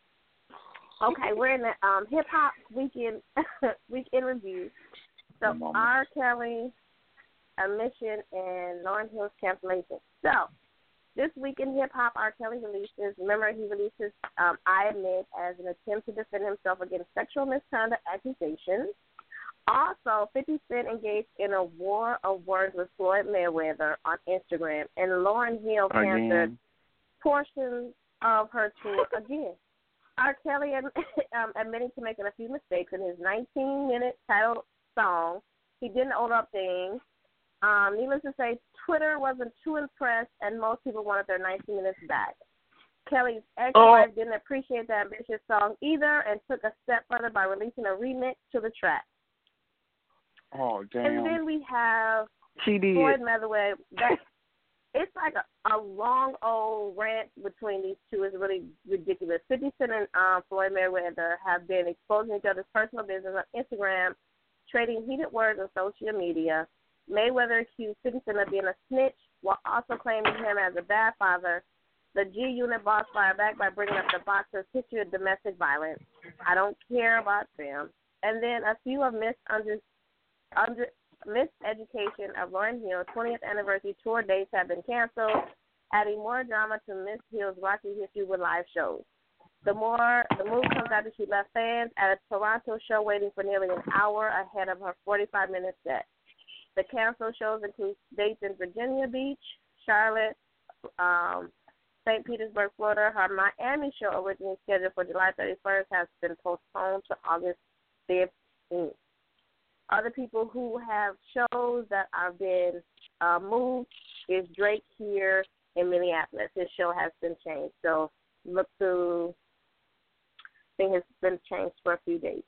Okay, we're in the um, hip hop weekend weekend review. So R. Kelly, Admission, and Lauryn Hill's cancellation. So this week in hip hop, R. Kelly releases. Remember, he releases um, "I Admit" as an attempt to defend himself against sexual misconduct accusations. Also, fifty Cent engaged in a war of words with Floyd Mayweather on Instagram, and Lauryn Hill canceled portions of her tour again. R. Kelly um, admitted to making a few mistakes in his nineteen-minute title song. He didn't own up things. Um, needless to say, Twitter wasn't too impressed, and most people wanted their nineteen minutes back. Kelly's ex-wife oh. didn't appreciate the ambitious song either and took a step further by releasing a remix to the track. Oh, damn. And then we have she did. Floyd Mayweather. That, it's like a, a long old rant between these two. It's really ridiculous. fifty Cent and um, Floyd Mayweather have been exposing each other's personal business on Instagram, trading heated words on social media. Mayweather accused fifty Cent of being a snitch while also claiming him as a bad father. The G-Unit boss fired back by bringing up the boxer's history of domestic violence. I don't care about them. And then a few of Miss Under, under Miseducation of Lauryn Hill's twentieth anniversary tour dates have been canceled, adding more drama to Miss Hill's rocky history with live shows. The more the move comes after she left fans at a Toronto show waiting for nearly an hour ahead of her forty-five minute set. The canceled shows include dates in Virginia Beach, Charlotte, um, Saint Petersburg, Florida. Her Miami show, originally scheduled for July thirty-first, has been postponed to August fifteenth. Other people who have shows that have been uh, moved is Drake here in Minneapolis. His show has been changed. So look to thing has been changed for a few days.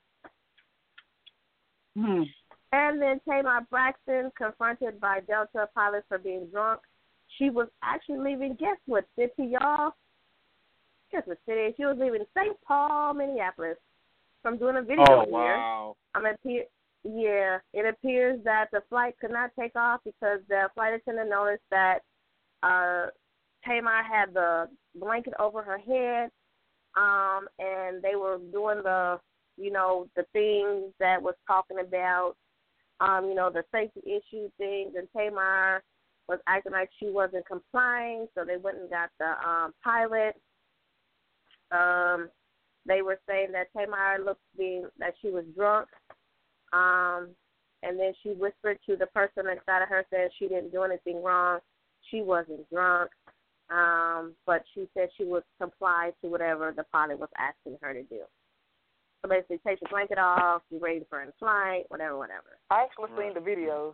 Hmm. And then Tamar Braxton confronted by Delta pilots for being drunk. She was actually leaving, guess what city, y'all? Guess what city? She was leaving Saint Paul, Minneapolis, from doing a video Oh, here. wow. I mean, yeah, it appears that the flight could not take off because the flight attendant noticed that uh, Tamar had the blanket over her head, um, and they were doing the, you know, the things that was talking about, um, you know, the safety issue things, and Tamar was acting like she wasn't complying, so they went and got the um, pilot. Um, they were saying that Tamar looked being that she was drunk, um, and then she whispered to the person inside of her, saying she didn't do anything wrong. She wasn't drunk, um, but she said she would comply to whatever the pilot was asking her to do. So basically, take the blanket off, be ready for a flight, whatever, whatever. I actually seen the videos.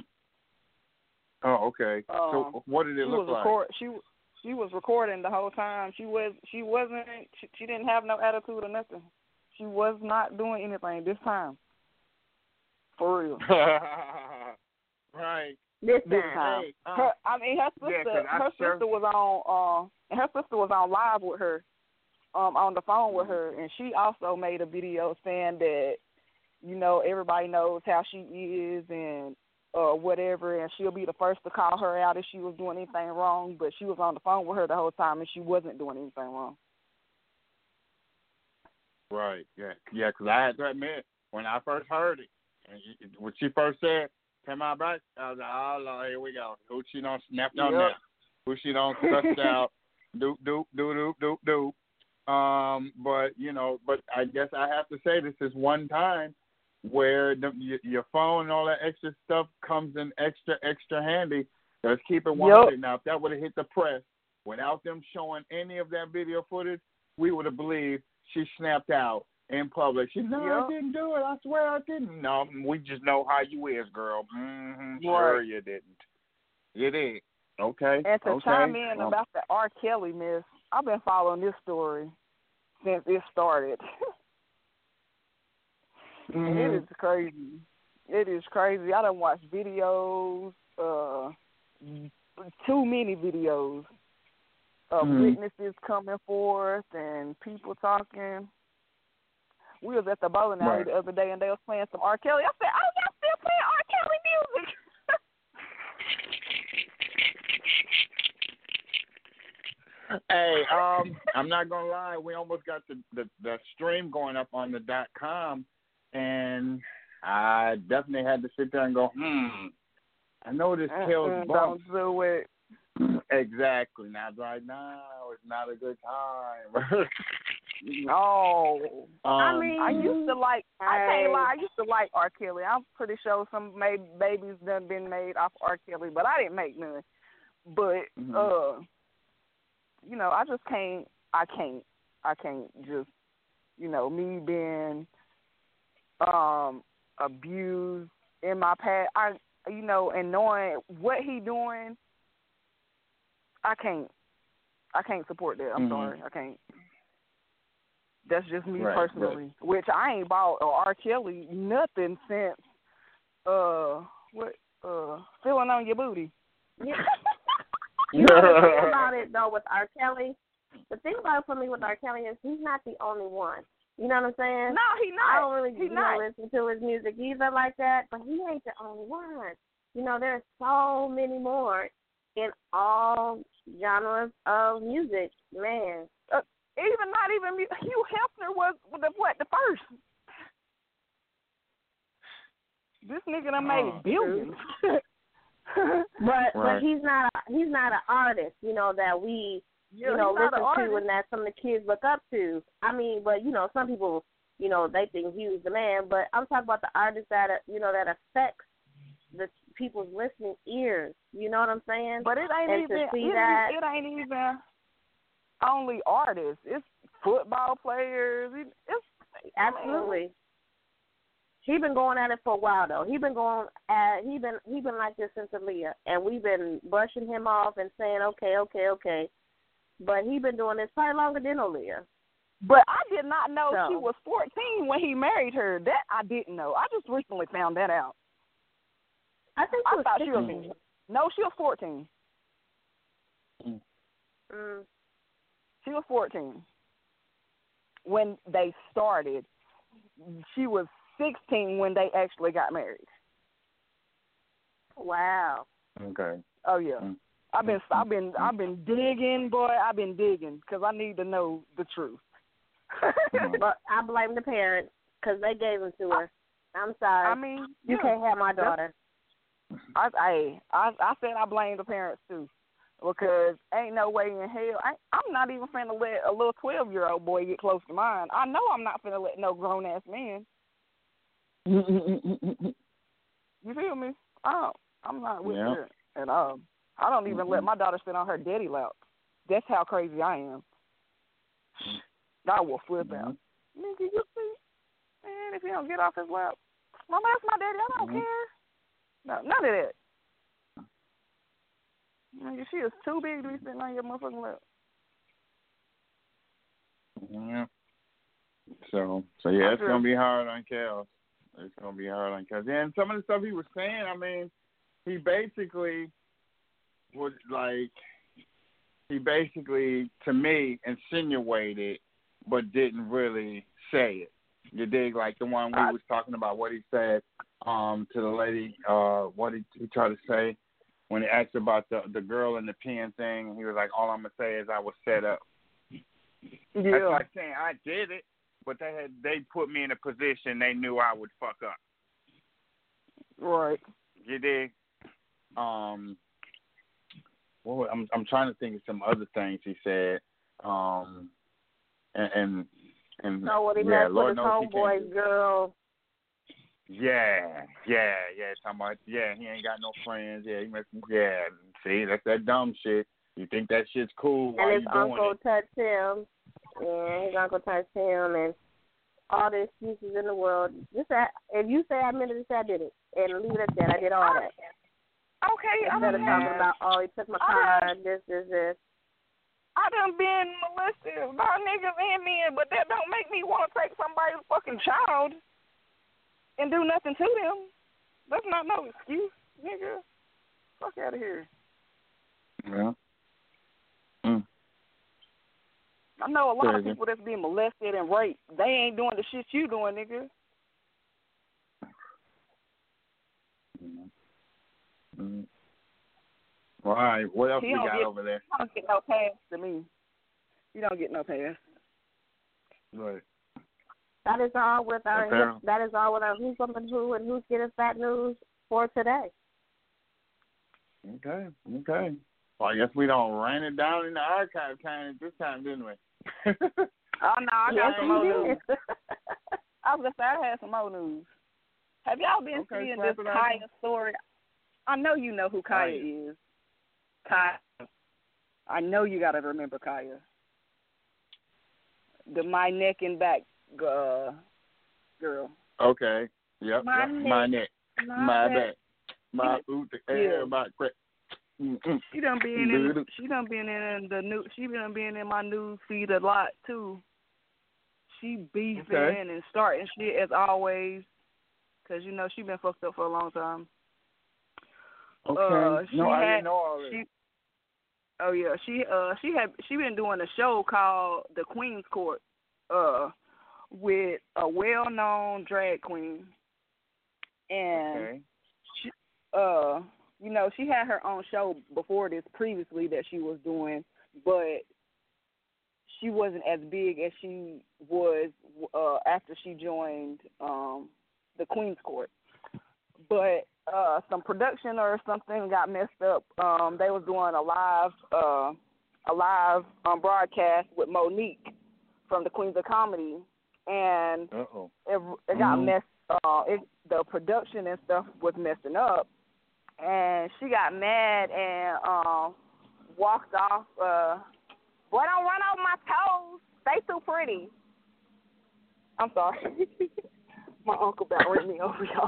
Oh, okay. Um, so what did it she look was like? Record, she she was recording the whole time. She was she wasn't she, she didn't have no attitude or nothing. She was not doing anything this time. For real. Right. This, this time. Hey, uh, her, I mean, her sister. yeah, her sure. sister was on. Uh, her sister was on live with her, um, on the phone with her, and she also made a video saying that, you know, everybody knows how she is and uh, whatever, and she'll be the first to call her out if she was doing anything wrong. But she was on the phone with her the whole time, and she wasn't doing anything wrong. Right. Yeah. Yeah. Because I had to admit, when I first heard it, and she, when she first said, "Come on back," I was like, "Oh Lord, here we go. Who she don't snap on Yep. now? Who she don't cuss out? Do do do do do do." Um, but you know, but I guess I have to say this is one time where the, your, your phone and all that extra stuff comes in extra extra handy. Let's keep it one hundred. Yep. Now, if that would have hit the press without them showing any of that video footage, we would have believed she snapped out in public. She said, "No, Yep. I didn't do it. I swear I didn't." No, we just know how you is, girl. Mm-hmm. Sure Right. you didn't. You did. Okay. And to okay. chime in Um, about the R. Kelly mess, I've been following this story since it started. mm-hmm. It is crazy. It is crazy. I done watched videos, uh, too many videos of Mhm. witnesses coming forth and people talking. We was at the bowling alley Right. the other day, and they was playing some R. Kelly. I said, "Oh, y'all still playing R. Kelly music?" Hey, um, I'm not gonna lie. We almost got the, the the stream going up on the dot com, and I definitely had to sit there and go, hmm. I know this kills Mm-mm, bumps. Don't do it. Exactly. Now, right now, it's not a good time. No. Um, I mean, I used to like, I Hey. can't lie, I used to like R. Kelly. I'm pretty sure some made, babies done been made off R. Kelly, but I didn't make none. But, Mhm. uh, you know, I just can't, I can't, I can't just, you know, me being um, abused in my past, I, you know, and knowing what he doing, I can't, I can't support that. I'm Mhm. sorry, I can't. That's just me Right, personally. right. Which I ain't bought or R. Kelly nothing since uh what uh feeling on your booty. Yeah. You know the thing about it though with R. Kelly, the thing about it for me with R. Kelly is he's not the only one. You know what I'm saying? No, he not. I don't really he you not. know, listen to his music either like that, but he ain't the only one. You know, there's so many more in all genres of music, man. Uh, even not even mu- Hugh Hefner was the what the first. This nigga done made Oh, billions. But Right. but he's not a, he's not an artist, you know, that we Yeah, you know he's not listen an to artist. and that some of the kids look up to. I mean, but you know, some people, you know, they think Hugh's the man. But I'm talking about the artists that are, you know that affects the people's listening ears. You know what I'm saying? But it ain't and even to see it, that, it ain't even only artists. It's football players. It, it's absolutely. He been going at it for a while though. He been going at he been he been like this since Aaliyah, and we've been brushing him off and saying okay, okay, okay. But he been doing this probably longer than Aaliyah. But I did not know So. she was fourteen when he married her. That I didn't know. I just recently found that out. I think she I was thought she was. sixteen. No, she was fourteen. Mm. She was fourteen when they started. She was sixteen when they actually got married. Wow. Okay. Oh yeah. Mm. I've been, I've been, I've been digging, boy. I've been digging because I need to know the truth. But I blame the parents because they gave them to her. I'm sorry. I mean, you yeah, can't have my daughter. I, I, I, I said I blame the parents too, because ain't no way in hell. I, I'm not even finna let a little twelve year old boy get close to mine. I know I'm not finna let no grown ass man. You feel me? I, I'm not with Yeah. that at all. I don't even Mm-hmm. let my daughter sit on her daddy lap. That's how crazy I am. I will flip Mm-hmm. out. Nigga, you see? Man, if you don't get off his lap, Mama, that's my daddy. I don't Mm-hmm. care. No, none of that. Nigga, she is too big to be sitting on your motherfucking lap. Yeah. So, so yeah, it's Okay. gonna be hard on Kel. It's gonna be hard on Kel. And some of the stuff he was saying, I mean, he basically was like, he basically, to me, insinuated, but didn't really say it. You dig? Like the one we I, was talking about, what he said um, to the lady, uh, what he, he tried to say when he asked about the the girl in the pen thing. He was like, all I'm gonna say is I was set up. yeah. That's like saying I did it, but they had they put me in a position they knew I would fuck up. Right. You dig? Um, well, I'm I'm trying to think of some other things he said. Um, and and, and So what he yeah, messed Lord with his knows he can't homeboy's do- girl. Yeah, yeah, yeah. Talking about yeah, he ain't got no friends. Yeah, he must. Yeah, see, that's that dumb shit. You think that shit's cool while And you his doing uncle it? touched him. Yeah, his uncle touched him, and all the excuses in the world. Just that, if you say I meant it, just say I did it, and leave it at that. I did all that. Okay, I Instead of done talking had, about, oh, he took my I car, done, this, this, this. I done been molested by niggas and men, but that don't make me want to take somebody's fucking child and do nothing to them. That's not no excuse, nigga. Fuck out of here. Yeah. Mm. I know a lot of Crazy. people that's being molested and raped. They ain't doing the shit you doing, nigga. Mm-hmm. All right, what else He we don't got get, over there? You don't get no pass to me. You don't get no pass. Right. That is all with our Apparently. that is all with our who's bumping who and who's getting fat news for today. Okay, okay. Well, I guess we don't ran it down in the archive kind of this time, didn't we? Oh, no, I got Yes, some we more did. news. I was going to say, I had some more news. Have y'all been Okay, seeing slap this it out Kaya story? I know you know who Kaya Kaya. is. Kaya. I know you got to remember Kaya. The My Neck and Back uh, girl. Okay. Yep. My yep. neck, My neck. My My back. back. My oot the air. Yeah. My crack. Mm-mm. She done been in. Dude. She done been in the new. She done been in my news feed a lot too. She beefing Okay. and starting shit as always, cause you know she been fucked up for a long time. Okay. Uh, she no, I had, didn't know all this. she, Oh yeah, she uh she had she been doing a show called The Queen's Court, uh, with a well-known drag queen, and Okay. she, uh. You know, she had her own show before this previously that she was doing, but she wasn't as big as she was uh, after she joined um, the Queen's Court. But uh, some production or something got messed up. Um, they was doing a live uh, a live um, broadcast with Monique from the Queens of Comedy, and Uh-oh. it, it got Mhm. messed. Uh, it, the production and stuff was messing up. And she got mad and um, walked off. Uh, Boy, don't run over my toes. They too pretty. I'm sorry. My uncle about ran me over, y'all.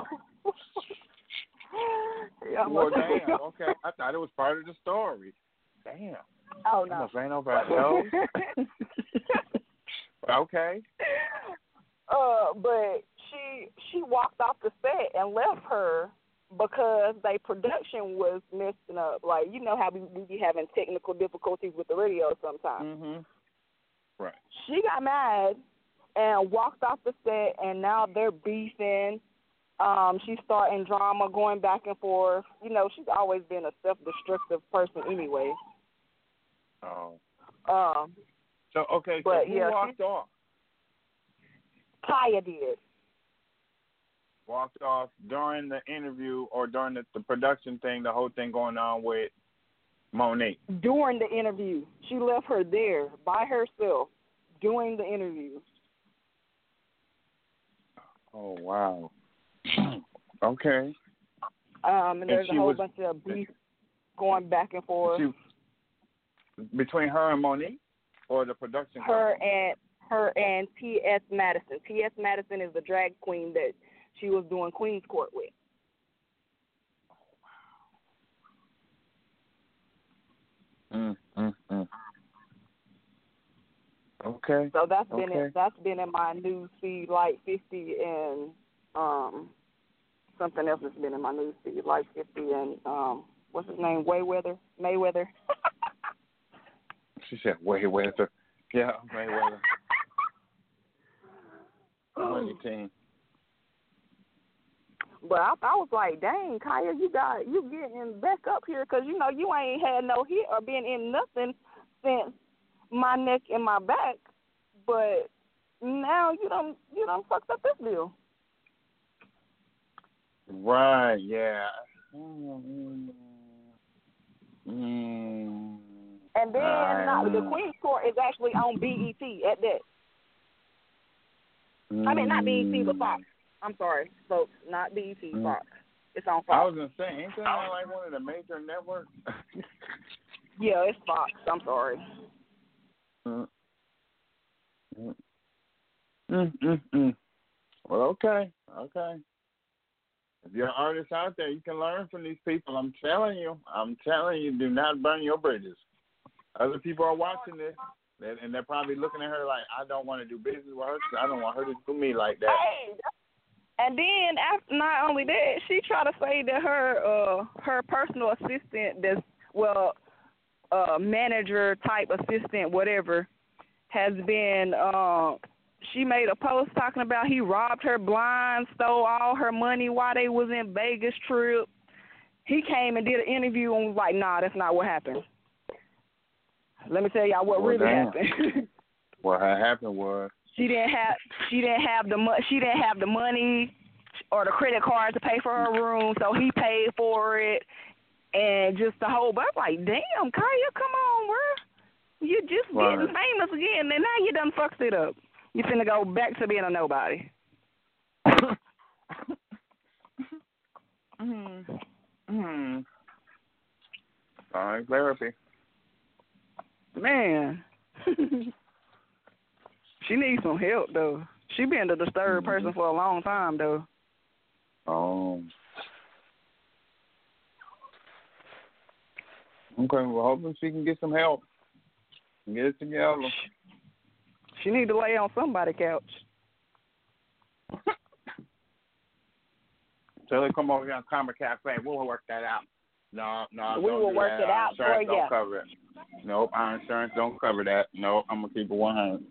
Yeah, Well, my- damn. Okay. I thought it was part of the story. Damn. Oh, no. Almost ran over our toes. Okay. Uh, but she she walked off the set and left her because their production was messing up. Like, you know how we, we be having technical difficulties with the radio sometimes. Mm-hmm. Right. She got mad and walked off the set, and now they're beefing. Um, she's starting drama, going back and forth. You know, she's always been a self-destructive person anyway. Oh. Um. So, okay, so but, who yeah, walked she, off? Kaya did. Walked off during the interview or during the, the production thing, the whole thing going on with Monique? During the interview. She left her there by herself during the interview. Oh, wow. Okay. Um, and there's and a whole was, bunch of beef going back and forth. She, between her and Monique or the production Her company? and her and T S Madison. T S Madison is the drag queen that she was doing Queen's Court with. Mm, mm, mm. Okay. So that's been okay. in, that's been in my news feed, like fifty and um something else has been in my news feed, like fifty and um what's his name, Mayweather Mayweather. She said Mayweather. Yeah, Mayweather. Money team. But I, I was like, dang, Kaya, you got you getting back up here because you know you ain't had no hit or been in nothing since my neck and my back, but now you done you done fucked up this deal. Right. Yeah. Mm, mm, and then I, now, the Queen's Court is actually on B E T at that. Mm, I mean, not B E T, but Fox. I'm sorry, folks, not B E T, mm. Fox. It's on Fox. I was gonna say, ain't that like one of the major networks? Yeah, it's Fox. I'm sorry. Mm. Mm. Mm, mm, mm. Well, okay, okay. If you're an artist out there, you can learn from these people. I'm telling you, I'm telling you, do not burn your bridges. Other people are watching this, and they're probably looking at her like, I don't want to do business with her because I don't want her to do me like that. Hey, and then after, not only that, she tried to say that her uh her personal assistant, that's well, uh manager type assistant, whatever, has been uh she made a post talking about he robbed her blind, stole all her money while they was in Vegas trip. He came and did an interview and was like, nah, that's not what happened. Let me tell y'all what well, really damn. happened. What happened was she didn't have she didn't have the mo- she didn't have the money or the credit card to pay for her room, so he paid for it, and just the whole. But I'm like, damn, Kaya, come on, bro, you just right. getting famous again, and now you done fucked it up. You finna go back to being a nobody. mm. Mm. All right, therapy. Man. She needs some help, though. She been the disturbed mm-hmm. person for a long time, though. Oh. Okay, well, hopefully she can get some help. Get it together. She need to lay on somebody's couch. So they come over here on Karma Cafe. We'll work that out. No, no, we don't will do work that. it Our out for insurance you. don't cover it. Nope, our insurance don't cover that. Nope, I'm gonna keep it one hundred.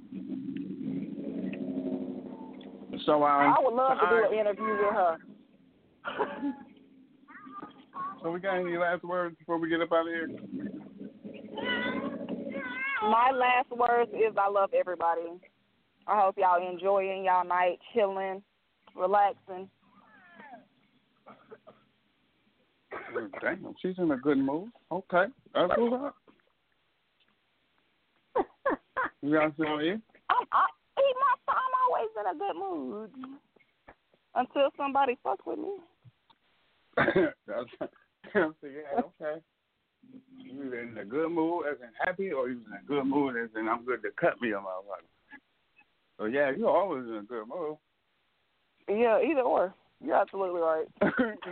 So um, I would love so to do I, an interview with her. So we got any last words before we get up out of here? My last words is I love everybody. I hope y'all enjoying y'all night, chilling, relaxing. Damn, she's in a good mood. Okay, that's what's up. You got something on you? I'm, I, my, I'm always in a good mood until somebody fucks with me. That's, so yeah, okay. You either in a good mood as in happy, or you in a good mood as in I'm good to cut me a motherfucker. So yeah, you're always in a good mood. Yeah, either or. You're absolutely right. All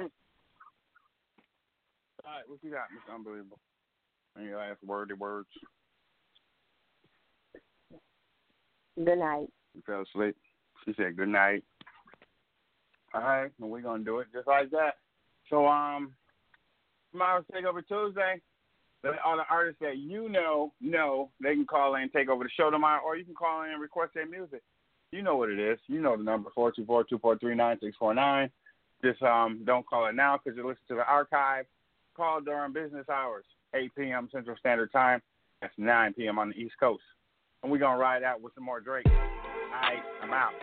right, what you got, Mister Unbelievable? Any last wordy words? Good night. You fell asleep. She said good night. All right, well, we're going to do it just like that. So, um, tomorrow's Takeover Tuesday. Let all the artists that you know, know, they can call in and take over the show tomorrow, or you can call in and request their music. You know what it is. You know the number, four two four, two four three, nine six four nine. Just um, don't call it now because you listen to the archive. Call during business hours, eight p.m. Central Standard Time. That's nine p.m. on the East Coast. And we're going to ride out with some more Drake. All right, I'm out.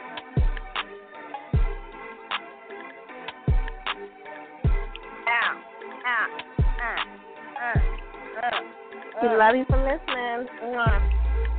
Ow, ow, uh, uh, uh. We love you for listening. Mwah.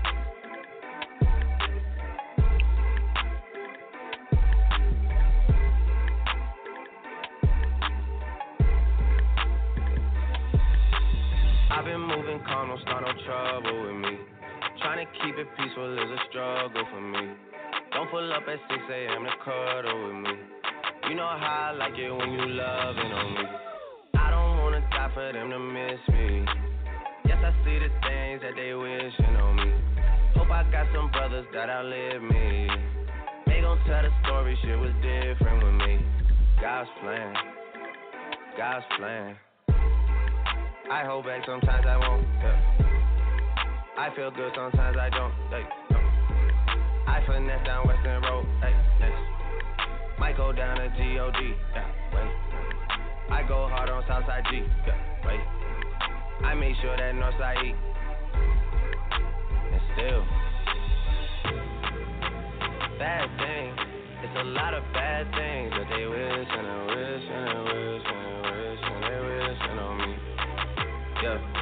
I've been moving calm, don't start no trouble with me. Trying to keep it peaceful is a struggle for me. Don't pull up at six a.m. to cuddle with me. You know how I like it when you loving on me. I don't wanna die for them to miss me. Yes, I see the things that they wishing on me. Hope I got some brothers that outlive me. They gon' tell the story, shit was different with me. God's plan, God's plan. I hold back, sometimes I won't, yeah. I feel good, sometimes I don't, hey, no. I finesse down Western Road, hey, yes. Might go down to G O D, yeah, wait. I go hard on Southside G, yeah, wait. I make sure that Northside E. And still, bad things, it's a lot of bad things that they wish and they wish and they wish and they wish and they wishing on me. Yeah.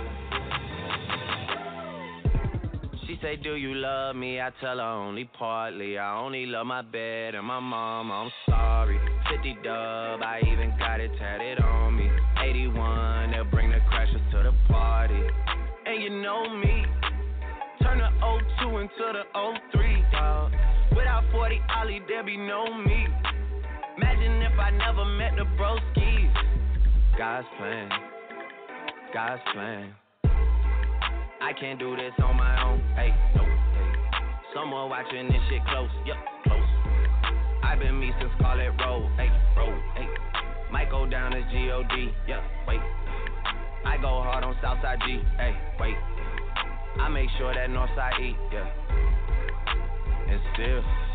She say, do you love me? I tell her only partly. I only love my bed and my mom. I'm sorry. fifty dub, I even got it tatted on me. eighty-one, they'll bring the crashers to the party. And you know me, turn the oh two into the oh three, dawg. Without forty Ollie, there be no me. Imagine if I never met the broskies. God's plan. God's plan. I can't do this on my own. Hey, no, hey. Someone watching this shit close. Yup, close. I've been me since Scarlet Road. Hey, road. Hey. Might go down to G O D. Yeah, wait. I go hard on Southside G. Hey, wait. I make sure that Northside E. Yeah. And still.